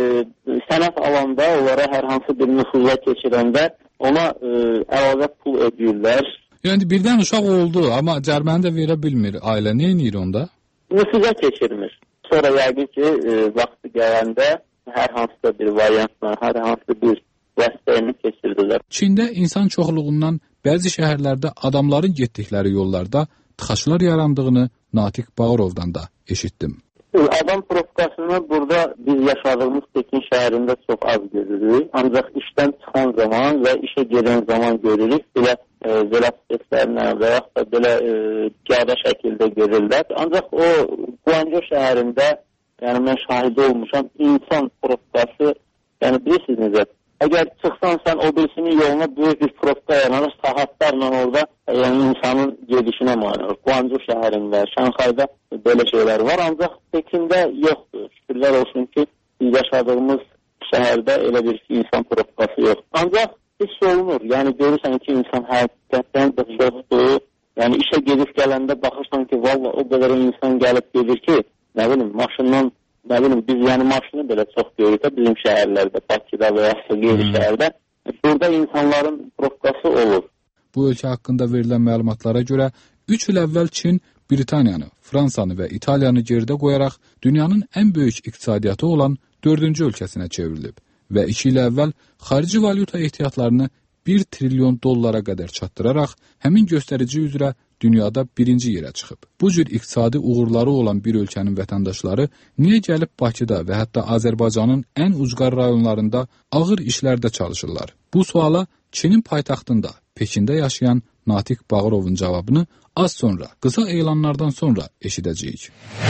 sənət alanda, onlara hər hansı bir nüfuzat keçirəndə ona əlavə pul ödəyirlər. Yəni birdən uşaq oldu, amma cəriməni də verə bilmir. Ailə nə edir onda? Nüfuzat keçirmir. Sonra yəqin ki, vaxtı gələndə hər hansısa bir variantla, hər hansı bir vəstəyini keçirdilər. Çində insan çoxluğundan bəzi şəhərlərdə adamların getdikləri yollarda tıxaçlar yarandığını Natiq Bağırovdan da eşitdim. Adam provokasını burada biz yaşadığımız Pekin şəhərində çox az görürük. Ancaq işdən çıxan zaman və işə gedən zaman görürük. Belə velosipedlərlə və yaxud da belə piyada şəkildə görürlər. Ancaq o Guangzhou şəhərində, yəni mən şahidi olmuşam, insan provokası, yəni bilirsiniz necə? Əgər çıxsan sən o birisinin yoluna böyük bir provka yaranır, saatlarla orada yəni insanın gedişinə mane olur. Guangzhou şəhərində, Şanxayda belə şeylər var, ancaq Pekində yoxdur. Şükürlər olsun ki, biz yaşadığımız şəhərdə elə bir insan provkası yoxdur. Ancaq hiss olunur, yəni görürsən ki, insan həqiqətən yoxdur. Yəni işə gedib gələndə baxırsan ki, valla o qədər insan gəlib gedir ki, nə bilim, maşından, nə bilim, biz yəni maşını belə çox görürük də bizim şəhərlərdə, Bakıda və ya qeyri şəhərdə. Burada insanların provkası olur. Bu ölkə haqqında verilən məlumatlara görə 3 il əvvəl Çin Britaniyanı, Fransanı və İtaliyanı geridə qoyaraq dünyanın ən böyük iqtisadiyyatı olan 4-cü ölkəsinə çevrilib və 2 il əvvəl xarici valyuta ehtiyatlarını 1 trilyon dollara qədər çatdıraraq həmin göstərici üzrə dünyada birinci yerə çıxıb. Bu cür iqtisadi uğurları olan bir ölkənin vətəndaşları niyə gəlib Bakıda və hətta Azərbaycanın ən ucqar rayonlarında ağır işlərdə çalışırlar? Bu suala Çinin paytaxtında, Pekində yaşayan Natiq Bağırovun cavabını az sonra, qısa elanlardan sonra eşidəcəyik.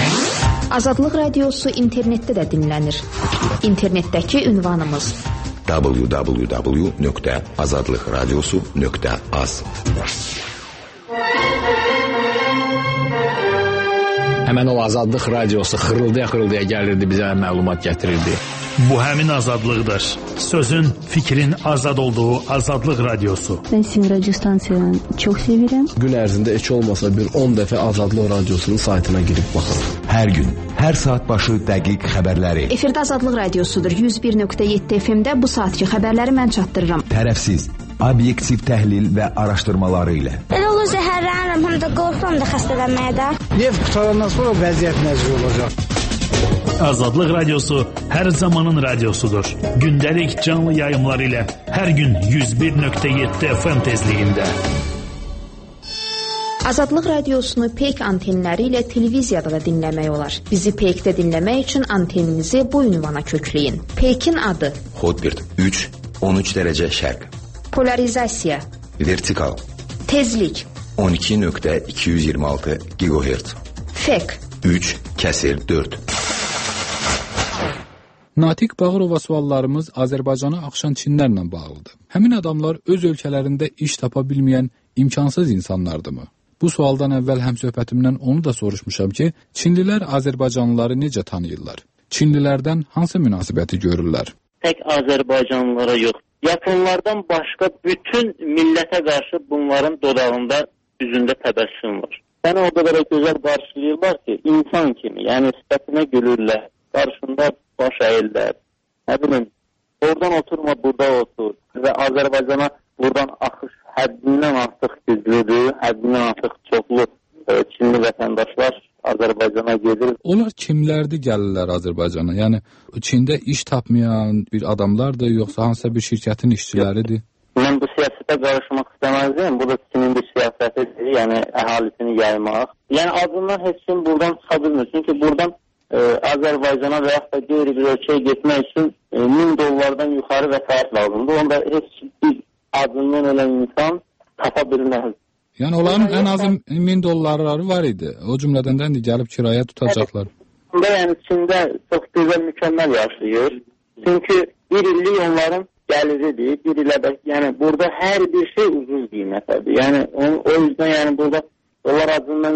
Azadlıq radiosu internetdə də dinlənir. İnternetdəki ünvanımız www.azadlıqradiosu.az. Həmən o Azadlıq radiosu xırıldaya gəlirdi, bizə məlumat gətirirdi. Bu həmin azadlıqdır. Sözün, fikrin azad olduğu Azadlıq radiosu. Ben sizin radyo stansiyanı çok severim. Gün ərzində heç olmasa bir 10 dəfə Azadlıq radiosunun saytına girib baxırıq. Hər gün, hər saat başı dəqiq xəbərləri. Efirdə Azadlıq radiosudur. 101.7 FM-də bu saatki xəbərləri mən çatdırıram. Tərəfsiz, obyektiv təhlil və araşdırmaları ilə. Elə olur zəhərlənirəm, həm də qorxuram da xəstələnməyə də. Neft qutarandan sonra vəziyyət necə olacaq? Azadlıq radiosu hər zamanın radiosudur. Gündəlik canlı yayımlar ilə hər gün 101.7 FM tezliyində. Azadlıq radiosunu Peyk antenləri ilə televiziyada da dinləmək olar. Bizi Peykdə dinləmək üçün anteninizi bu ünvana kökləyin. Peykin adı Hotbird 3, 13 dərəcə şərq. Polarizasiya, Vertikal, tezlik, 12.226 GHz. fek, 3, kəsir 4. Natiq Bağırova suallarımız Azərbaycana axşan Çinlərlə bağlıdır. Həmin adamlar öz ölkələrində iş tapa bilməyən imkansız insanlardırmı? Bu sualdan əvvəl həmsöhbətimdən onu da soruşmuşam ki, Çinlilər Azərbaycanlıları necə tanıyırlar? Çinlilərdən hansı münasibəti görürlər? Tək Azərbaycanlılara yox. Yaponlardan başqa bütün millətə qarşı bunların dodağında, üzündə təbəssüm var. Səni o qədər gözəl qarşılayırlar ki, insan kimi, yəni sifətinə gülürlər, qarşında baş əyirlər. Nə bilim, oradan oturma, burada otur və Azərbaycana buradan axış həddindən artıq güclüdür, həddindən artıq çoxlu Çinli vətəndaşlar Azərbaycana gedir. Onlar kimlərdir gəlirlər Azərbaycana? Yəni Çində iş tapmayan bir adamlardır, yoxsa hansısa bir şirkətin işçiləridir? Mən bu siyasətə qarışmaq istəməzdim. Bu da Çinin bir siyasətidir, yəni əhalisini yaymaq. Yəni adından heç kim buradan çıxa bilmir. Çünki buradan Azərbaycana və yaxud da qeyri bir ölkəyə getmək üçün $1000 yuxarı vəsait lazımdır. Onda heç bir adından olan insan tapa bilməz. Yəni onların ən azı $1000 var idi. O cümlədən də gəlib kirayə tutacaqlar. Yəni Çində çox gözəl, mükəmməl yaşayır. Çünki bir illik onların gəliridir. Bir ilə də, yəni burada hər bir şey ucuz qiymətədir. Yəni o yüzden yəni burada onlar adından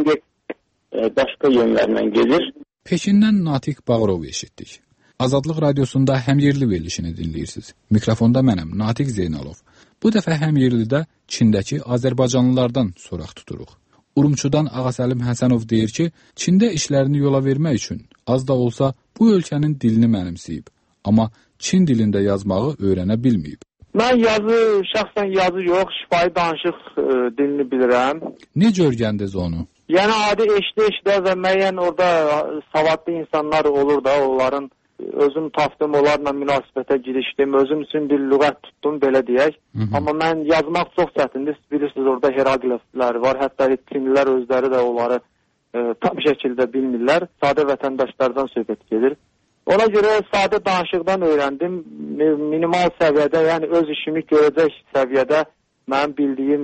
başqa yönlərlə gedir. Pekindən Natiq Bağırov eşitdik. Azadlıq Radiosunda həm yerli verilişini dinləyirsiniz. Mikrofonda mənəm, Natiq Zeynalov. Bu dəfə həm yerlidə Çindəki Azərbaycanlılardan soraq tuturuq. Urumçudan Ağasəlim Həsənov deyir ki, Çində işlərini yola vermək üçün az da olsa bu ölkənin dilini mənimsəyib. Amma Çin dilində yazmağı öyrənə bilməyib. Mən şəxsən yazı yox, şifahi danışıq dilini bilirəm. Necə öyrəndiniz onu? Yəni adi eşdə və müəyyən orada savadlı insanlar olur da, onların özüm tapdım, onlarla münasibətə girişdim, özüm üçün bir lüğət tutdum, belə deyək. Amma mən yazmaq çox çətindir, bilirsiniz orada hierogliflər var, hətta Çinlilər özləri də onları tam şəkildə bilmirlər, sadə vətəndaşlardan söhbət gedir. Ona görə sadə danışıqdan öyrəndim, minimal səviyyədə, yəni öz işimi görəcək səviyyədə mənim bildiyim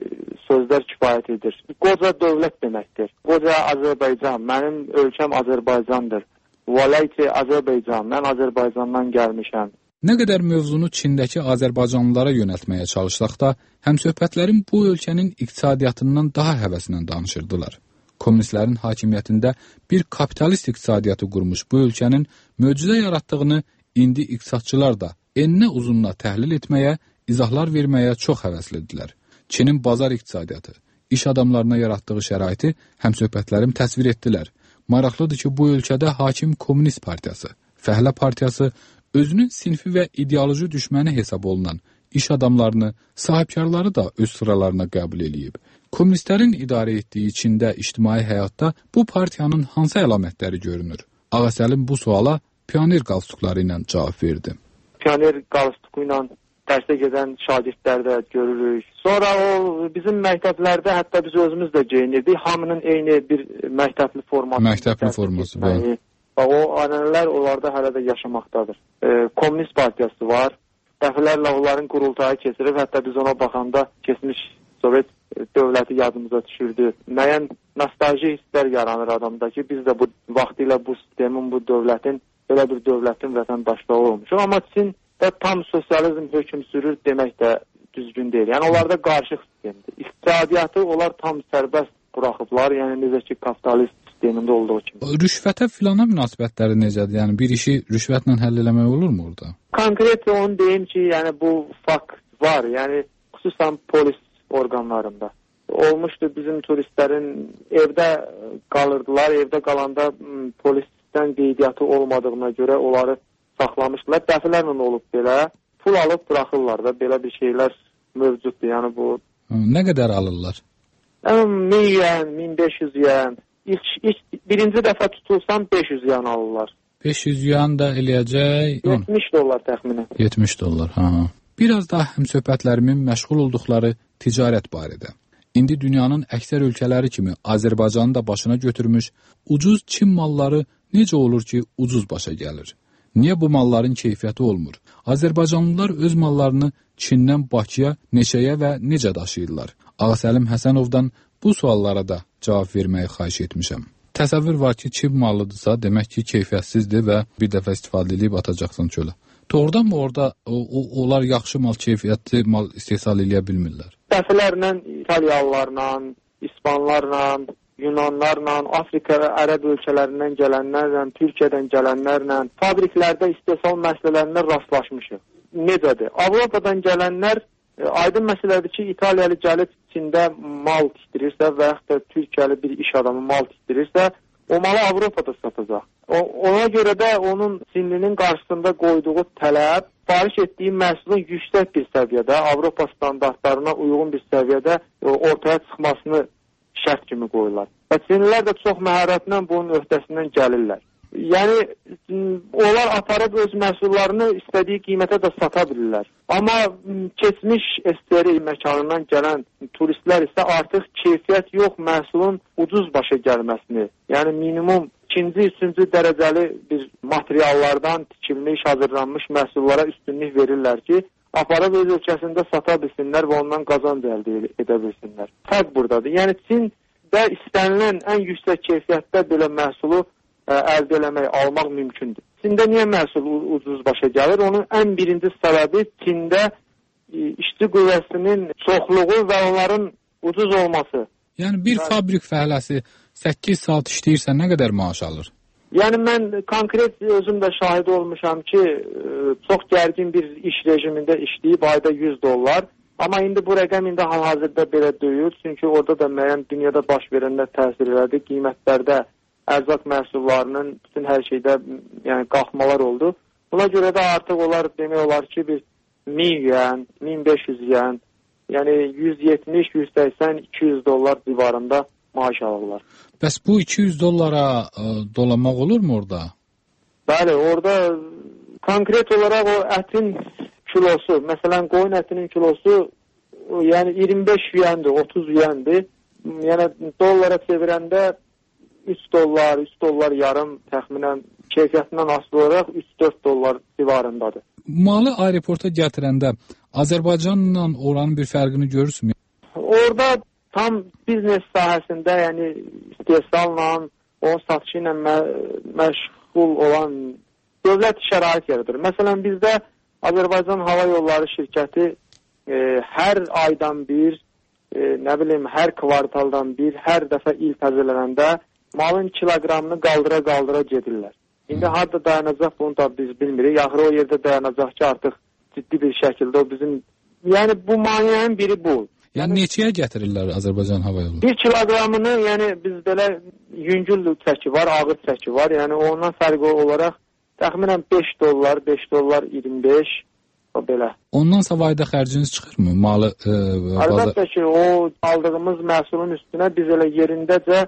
sözlər kifayət edir. Qoca dövlət deməkdir. Qoca Azərbaycan, mənim ölkəm Azərbaycandır. Vəlayti Azərbaycan, mən Azərbaycandan gəlmişəm. Nə qədər mövzunu Çindəki Azərbaycanlılara yönəltməyə çalışsaq da, həmsöhbətlərin bu ölkənin iqtisadiyyatından daha həvəsinə danışırdılar. Komünistlərin hakimiyyətində bir kapitalist iqtisadiyyatı qurmuş bu ölkənin möcüzə yaratdığını indi iqtisadçılar da enə uzunla təhlil etməyə, izahlar verməyə çox həvəslidirlər. Çinin bazar iqtisadiyyatı, iş adamlarına yaratdığı şəraiti həmsöhbətlərim təsvir etdilər. Maraqlıdır ki, bu ölkədə hakim Komünist Partiyası, Fəhlə Partiyası özünün sinfi və ideoloji düşməni hesab olunan iş adamlarını, sahibkarları da öz sıralarına qəbul edib. Komünistlərin idarə etdiyi Çində ictimai həyatda bu partiyanın hansı əlamətləri görünür? Ağasəlim bu suala pioner qalstukları ilə cavab verdi. Pioner qalstuku ilə dərsə gedən şagirdlərdə görürük. Sonra o bizim məktəblərdə hətta biz özümüz də geyinirdik. Hamının eyni bir məktəbli forması. Məktəbli forması var. O anələr onlarda hələ də yaşamaqdadır. Komünist Partiyası var. Dəfələrlə onların qurultayı keçirib, hətta biz ona baxanda keçmiş Sovet dövləti yadımıza düşürdü. Müəyyən nostalji hisslər yaranır adamda ki, biz də bu vaxtilə bu sistemin, bu dövlətin, belə bir dövlətin vətəndaşlığı olmuşuq. Amma Çin də tam sosializm hökm sürür demək də düzgün deyil. Yəni onlarda qarışıq sistemdir. İqtisadiyyatı onlar tam sərbəst buraxıblar. Yəni necə ki kapitalist sistemində olduğu kimi. Rüşvətə filana münasibətləri necədir? Yəni bir işi rüşvətlə həll eləmək olurmu orada? Konkret onu deyim ki, yəni bu fakt var. Yəni xüsusən polis orqanlarında. Olmuşdu bizim turistlərin evdə qalırdılar. Evdə qalanda polisdən qeydiyyatı olmadığına görə onları saxlamışdılar. Dəfələrlə olub belə. Pul alıb buraxırlar da. Belə bir şeylər mövcuddur. Yəni bu... Nə qədər alırlar? 1000 yuan, 1500 yuan. Birinci dəfə tutulsam 500 yuan alırlar. 500 yuan da eləyəcək... $70 təxminən. $70, ha. Biraz daha həmsöhbətlərimin məşğul olduqları ticarət barədə. İndi dünyanın əksər ölkələri kimi Azərbaycanı da başına götürmüş, ucuz Çin malları necə olur ki, ucuz başa gəlir? Niyə bu malların keyfiyyəti olmur? Azərbaycanlılar öz mallarını Çindən Bakıya, neçəyə və necə daşıyırlar? Ağasəlim Həsənovdan bu suallara da cavab verməyi xahiş etmişəm. Təsəvvür var ki, Çin malıdırsa, demək ki, keyfiyyətsizdir və bir dəfə istifadə edib atacaqsan çölə. Doğrudan mı orada onlar yaxşı mal, keyfiyyətli mal istehsal edə bilmirlər? Dəfələrlə İtalyalılarla, İspanlarla, Yunanlarla, Afrika və Ərəb ölkələrindən gələnlərlə, Türkiyədən gələnlərlə fabriklərdə istehsal məsələlərində rastlaşmışıq. Necədir? Avropadan gələnlər aydın məsələdir ki, İtaliyalı gəlib Çində mal tikdirirsə və yaxud da Türkiyəli bir iş adamı mal tikdirirsə, o malı Avropada satacaq. Ona görə də onun Çinlinin qarşısında qoyduğu tələb, sifariş etdiyi məhsulun yüksək bir səviyyədə, Avropa standartlarına uyğun bir səviyyədə ortaya çıxmasını şərt kimi qoyurlar. Və Çinlilər də çox məharətlə bunun öhdəsindən gəlirlər. Yəni, onlar aparıb öz məhsullarını istədiyi qiymətə də sata bilirlər. Amma keçmiş SSR məkanından gələn turistlər isə artıq keyfiyyət yox, məhsulun ucuz başa gəlməsini, yəni minimum ikinci, üçüncü dərəcəli bir materiallardan tikilmiş, hazırlanmış məhsullara üstünlük verirlər ki, aparıb öz ölkəsində sata bilsinlər və ondan qazanc əldə edə bilsinlər. Fərq buradadır. Yəni Çində istənilən ən yüksək keyfiyyətdə belə məhsulu əldə eləmək, almaq mümkündür. Çində niyə məhsul ucuz başa gəlir? Onun ən birinci səbəbi Çində işçi qüvvəsinin çoxluğu və onların ucuz olması. Yəni bir fabrik fəhləsi 8 saat işləyirsə nə qədər maaş alır? Yəni mən konkret özüm də şahid olmuşam ki, çox gərgin bir iş rejimində işləyib ayda $100. Amma indi bu rəqəm indi hal-hazırda belə deyil. Çünki orada da müəyyən dünyada baş verənlər təsir elədi. Qiymətlərdə ərzaq məhsullarının bütün hər şeydə yəni qalxmalar oldu. Buna görə də artıq onlar demək olar ki, bir 1000 yuan, 1500 yuan, yəni 170, 180, $200 civarında maaş alırlar. Bəs bu $200 dolamaq olurmu orada? Bəli, orada konkret olaraq o ətin kilosu, məsələn qoyun ətinin kilosu yəni 25 yuandır, 30 yuandır. Yəni dollara çevirəndə $3, $3 yarım təxminən keyfiyyətindən asılı olaraq $3-4 civarındadır. Malı aeroporta gətirəndə Azərbaycanla oranın bir fərqini görürsünüz? Orada tam biznes sahəsində, yəni istehsalla, onun satışı ilə məşğul olan dövlət şərait yaradır. Məsələn, bizdə Azərbaycan Hava Yolları şirkəti hər aydan bir, hər kvartaldan bir, hər dəfə il təzələnəndə malın kiloqramını qaldıra gedirlər. İndi harada dayanacaq bunu da biz bilmirik. Yaxırı o yerdə dayanacaq ki, artıq ciddi bir şəkildə o bizim... Yəni bu maneənin biri bu. Yəni neçəyə gətirirlər Azərbaycan Hava Yolları? 1 kiloqramını, yəni biz belə yüngül çəki var, ağır çəki var. Yəni ondan fərqi olaraq təxminən $5, $5.25 o belə. Ondan savayda xərciniz çıxırmı? Malı əlbəttə ki, o aldığımız məhsulun üstünə biz elə yerindəcə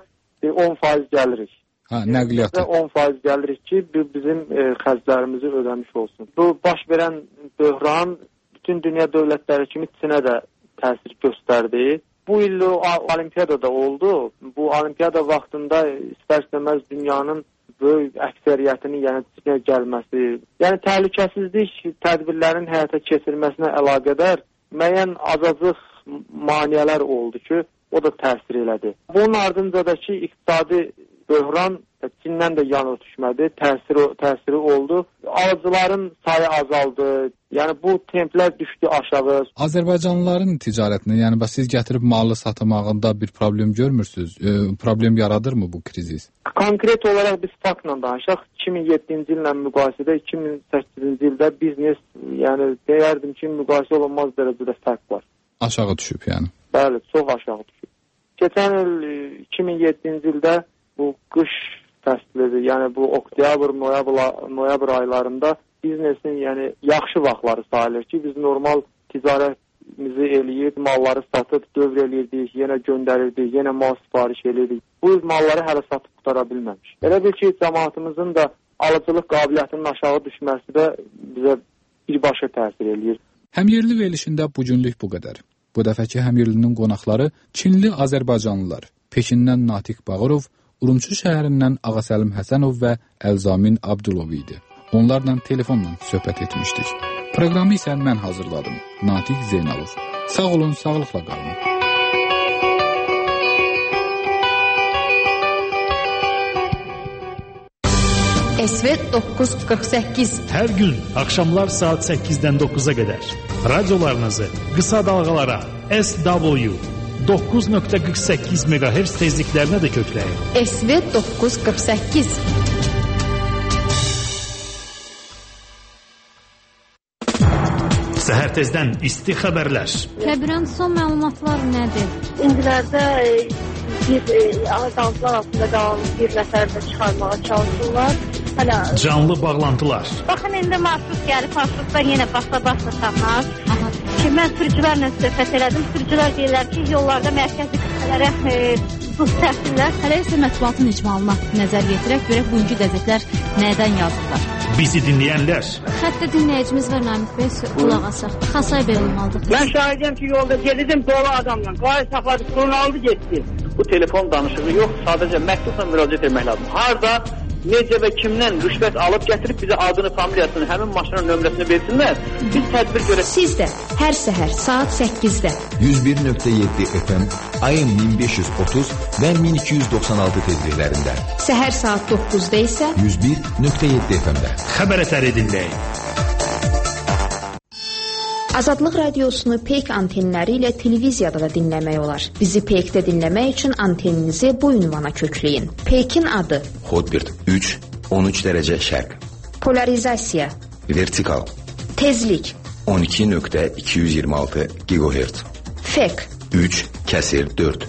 10% gəlirik. Nəqliyyatı. 10% gəlirik ki, bizim xərclərimizi ödəmiş olsun. Bu baş verən böhran bütün dünya dövlətləri kimi Çinə də təsir göstərdi. Bu il olimpiyada oldu. Bu olimpiyada vaxtında istər-istəməz dünyanın böyük əksəriyyətinin yəni Çinə gəlməsi, yəni təhlükəsizlik tədbirlərinin həyata keçirilməsinə əlaqədar müəyyən azacıq maneələr oldu ki, o da təsir elədi. Bunun ardınca da ki, iqtisadi böhran Çindən də yan ötüşmədi, təsiri oldu. Alıcıların sayı azaldı. Yəni bu templər düşdü aşağı. Azərbaycanlıların ticarətini, yəni siz gətirib malı satmağında bir problem görmürsünüz? Problem yaradırmı bu krizis? Konkret olaraq biz faktla danışaq. 2007-ci illə müqayisədə 2008-ci ildə biznes, yəni deyərdim ki, müqayisə olunmaz dərəcədə fərq var. Aşağı düşüb yəni? Bəli, çox aşağı düşüb. Keçən il 2007-ci ildə bu qış fəslidir, yəni bu oktyabr, noyabr aylarında biznesin yəni yaxşı vaxtları sayılır ki, biz normal ticarətimizi eləyib, malları satıb, dövr eləyirdik, yenə göndərirdik, yenə mal sifariş eləyirdik. Bu malları hələ satıb qutara bilməmiş. Elə bil ki, cəmaatımızın da alıcılıq qabiliyyətinin aşağı düşməsi də bizə birbaşa təsir eləyir. Həmyerli verilişində bugünlük bu qədər. Bu dəfəki Həmyerlinin qonaqları Çinli Azərbaycanlılar Pekindən Natiq Bağırov, Urumçu şəhərindən Ağasəlim Həsənov və Əlzamin Abdulov idi. Onlarla telefonla söhbət etmişdik. Proqramı isə mən hazırladım. Natiq Zeynalov. Sağ olun, sağlıqla qalın. SV 948 Hər gün axşamlar saat 8-dən 9-a qədər radiolarınızı qısa dalğalara SW 9.48 MHz tezliklərinə də kökləyin. SV 948 Səhər tezdən isti xəbərlər. Kəbirən son məlumatlar nədir? İndilərdə azaltılar altında qalan bir nəfər də çıxarmağa çalışırlar. Canlı bağlantılar. Baxın, indi marşrut gəlib, marşrutlar yenə basa-basa tapmaz. Mən sürücülərlə söhbət elədim. Sürücülər deyirlər ki, yollarda mərkəzi qüsələrə buz təfsirlər. Hələ isə mətbuatın icmalına nəzər yetirək, görək bugünkü qəzetlər nədən yazırlar. Bizi dinləyənlər. Xəttə dinləyicimiz var, Namik bəy, qulaq asaq. Xasay belə olmalıdır. Mən şahidiyəm ki, yolda gedirdim dolu adamla. Qayı saxladı, sorun aldı, getdi. Bu telefon danışığı yox, sadəcə məktubla müraciət etmək lazım. Harada necə və kimdən rüşvət alıb gətirib bizə adını, familiyasını, həmin maşının nömrəsini versinlər. Biz tədbir görək. Siz də hər səhər saat 8-də 101.7 FM, AM 1530 və 1296 tezliklərində. Səhər saat 9-da isə 101.7 FM-də. Xəbər əsəri dinləyin. Azadlıq radiosunu Peyk antenləri ilə televiziyada da dinləmək olar. Bizi Peykdə dinləmək üçün anteninizi bu ünvana kökləyin. Peykin adı: Hotbird 3, 13 dərəcə şərq. Polarizasiya: Vertikal. Tezlik: 12.226 GHz. Fek: 3/4.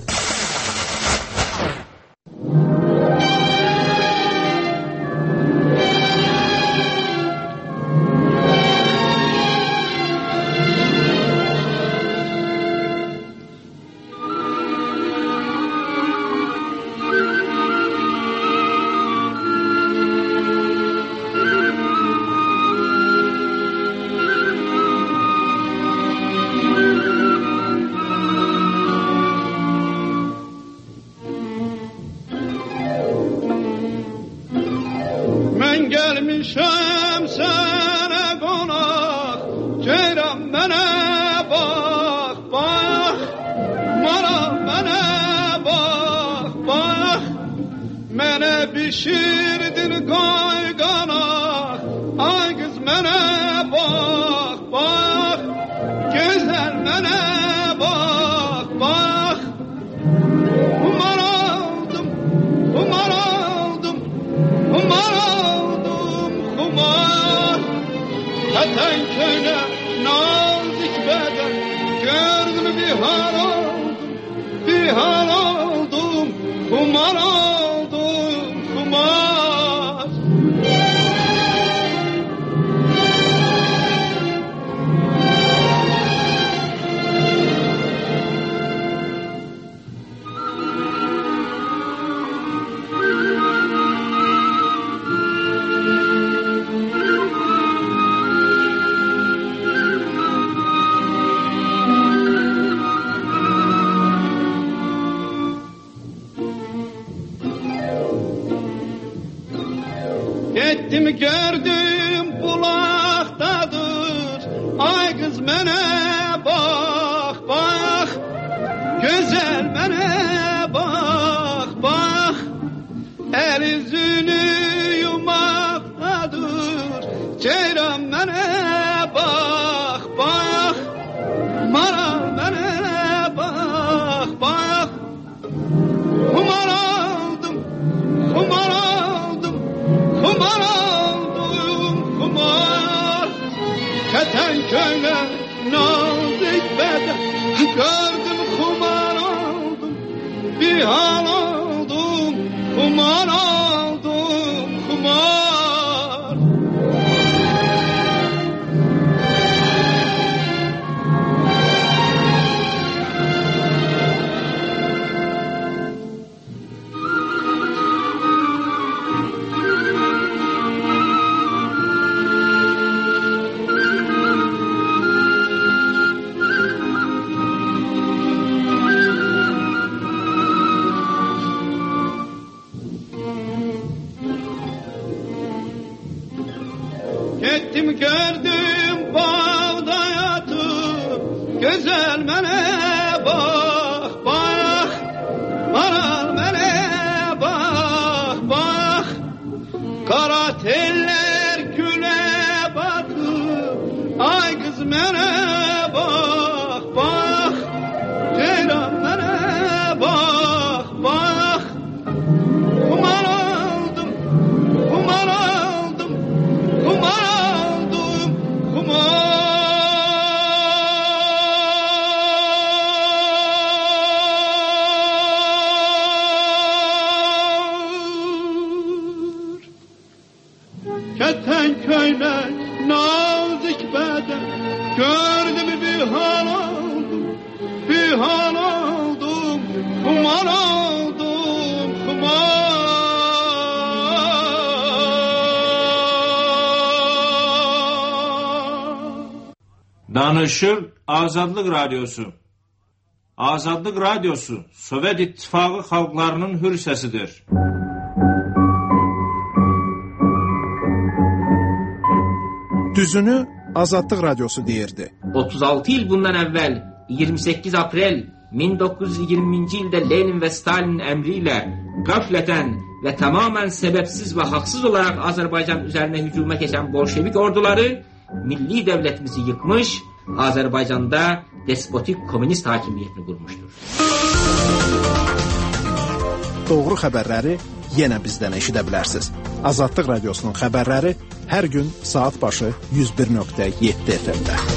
Danışır Azadlıq Radyosu. Azadlıq Radyosu Sovet İttifaqı xalqlarının hür səsidir. Düzünü Azadlıq Radiosu deyirdi. 36 il bundan əvvəl 28 aprel 1920-ci ildə Lenin və Stalinin əmri ilə qəflətən və tamamən səbəbsiz və haqsız olaraq Azərbaycan üzərinə hücuma keçən bolşevik orduları milli dövlətimizi yıkmış, Azərbaycanda despotik komünist hakimiyyətini qurmuşdur. Doğru xəbərləri yenə bizdən eşidə bilərsiniz. Azadlıq Radiosunun xəbərləri hər gün saat başı 101.7 FM-də.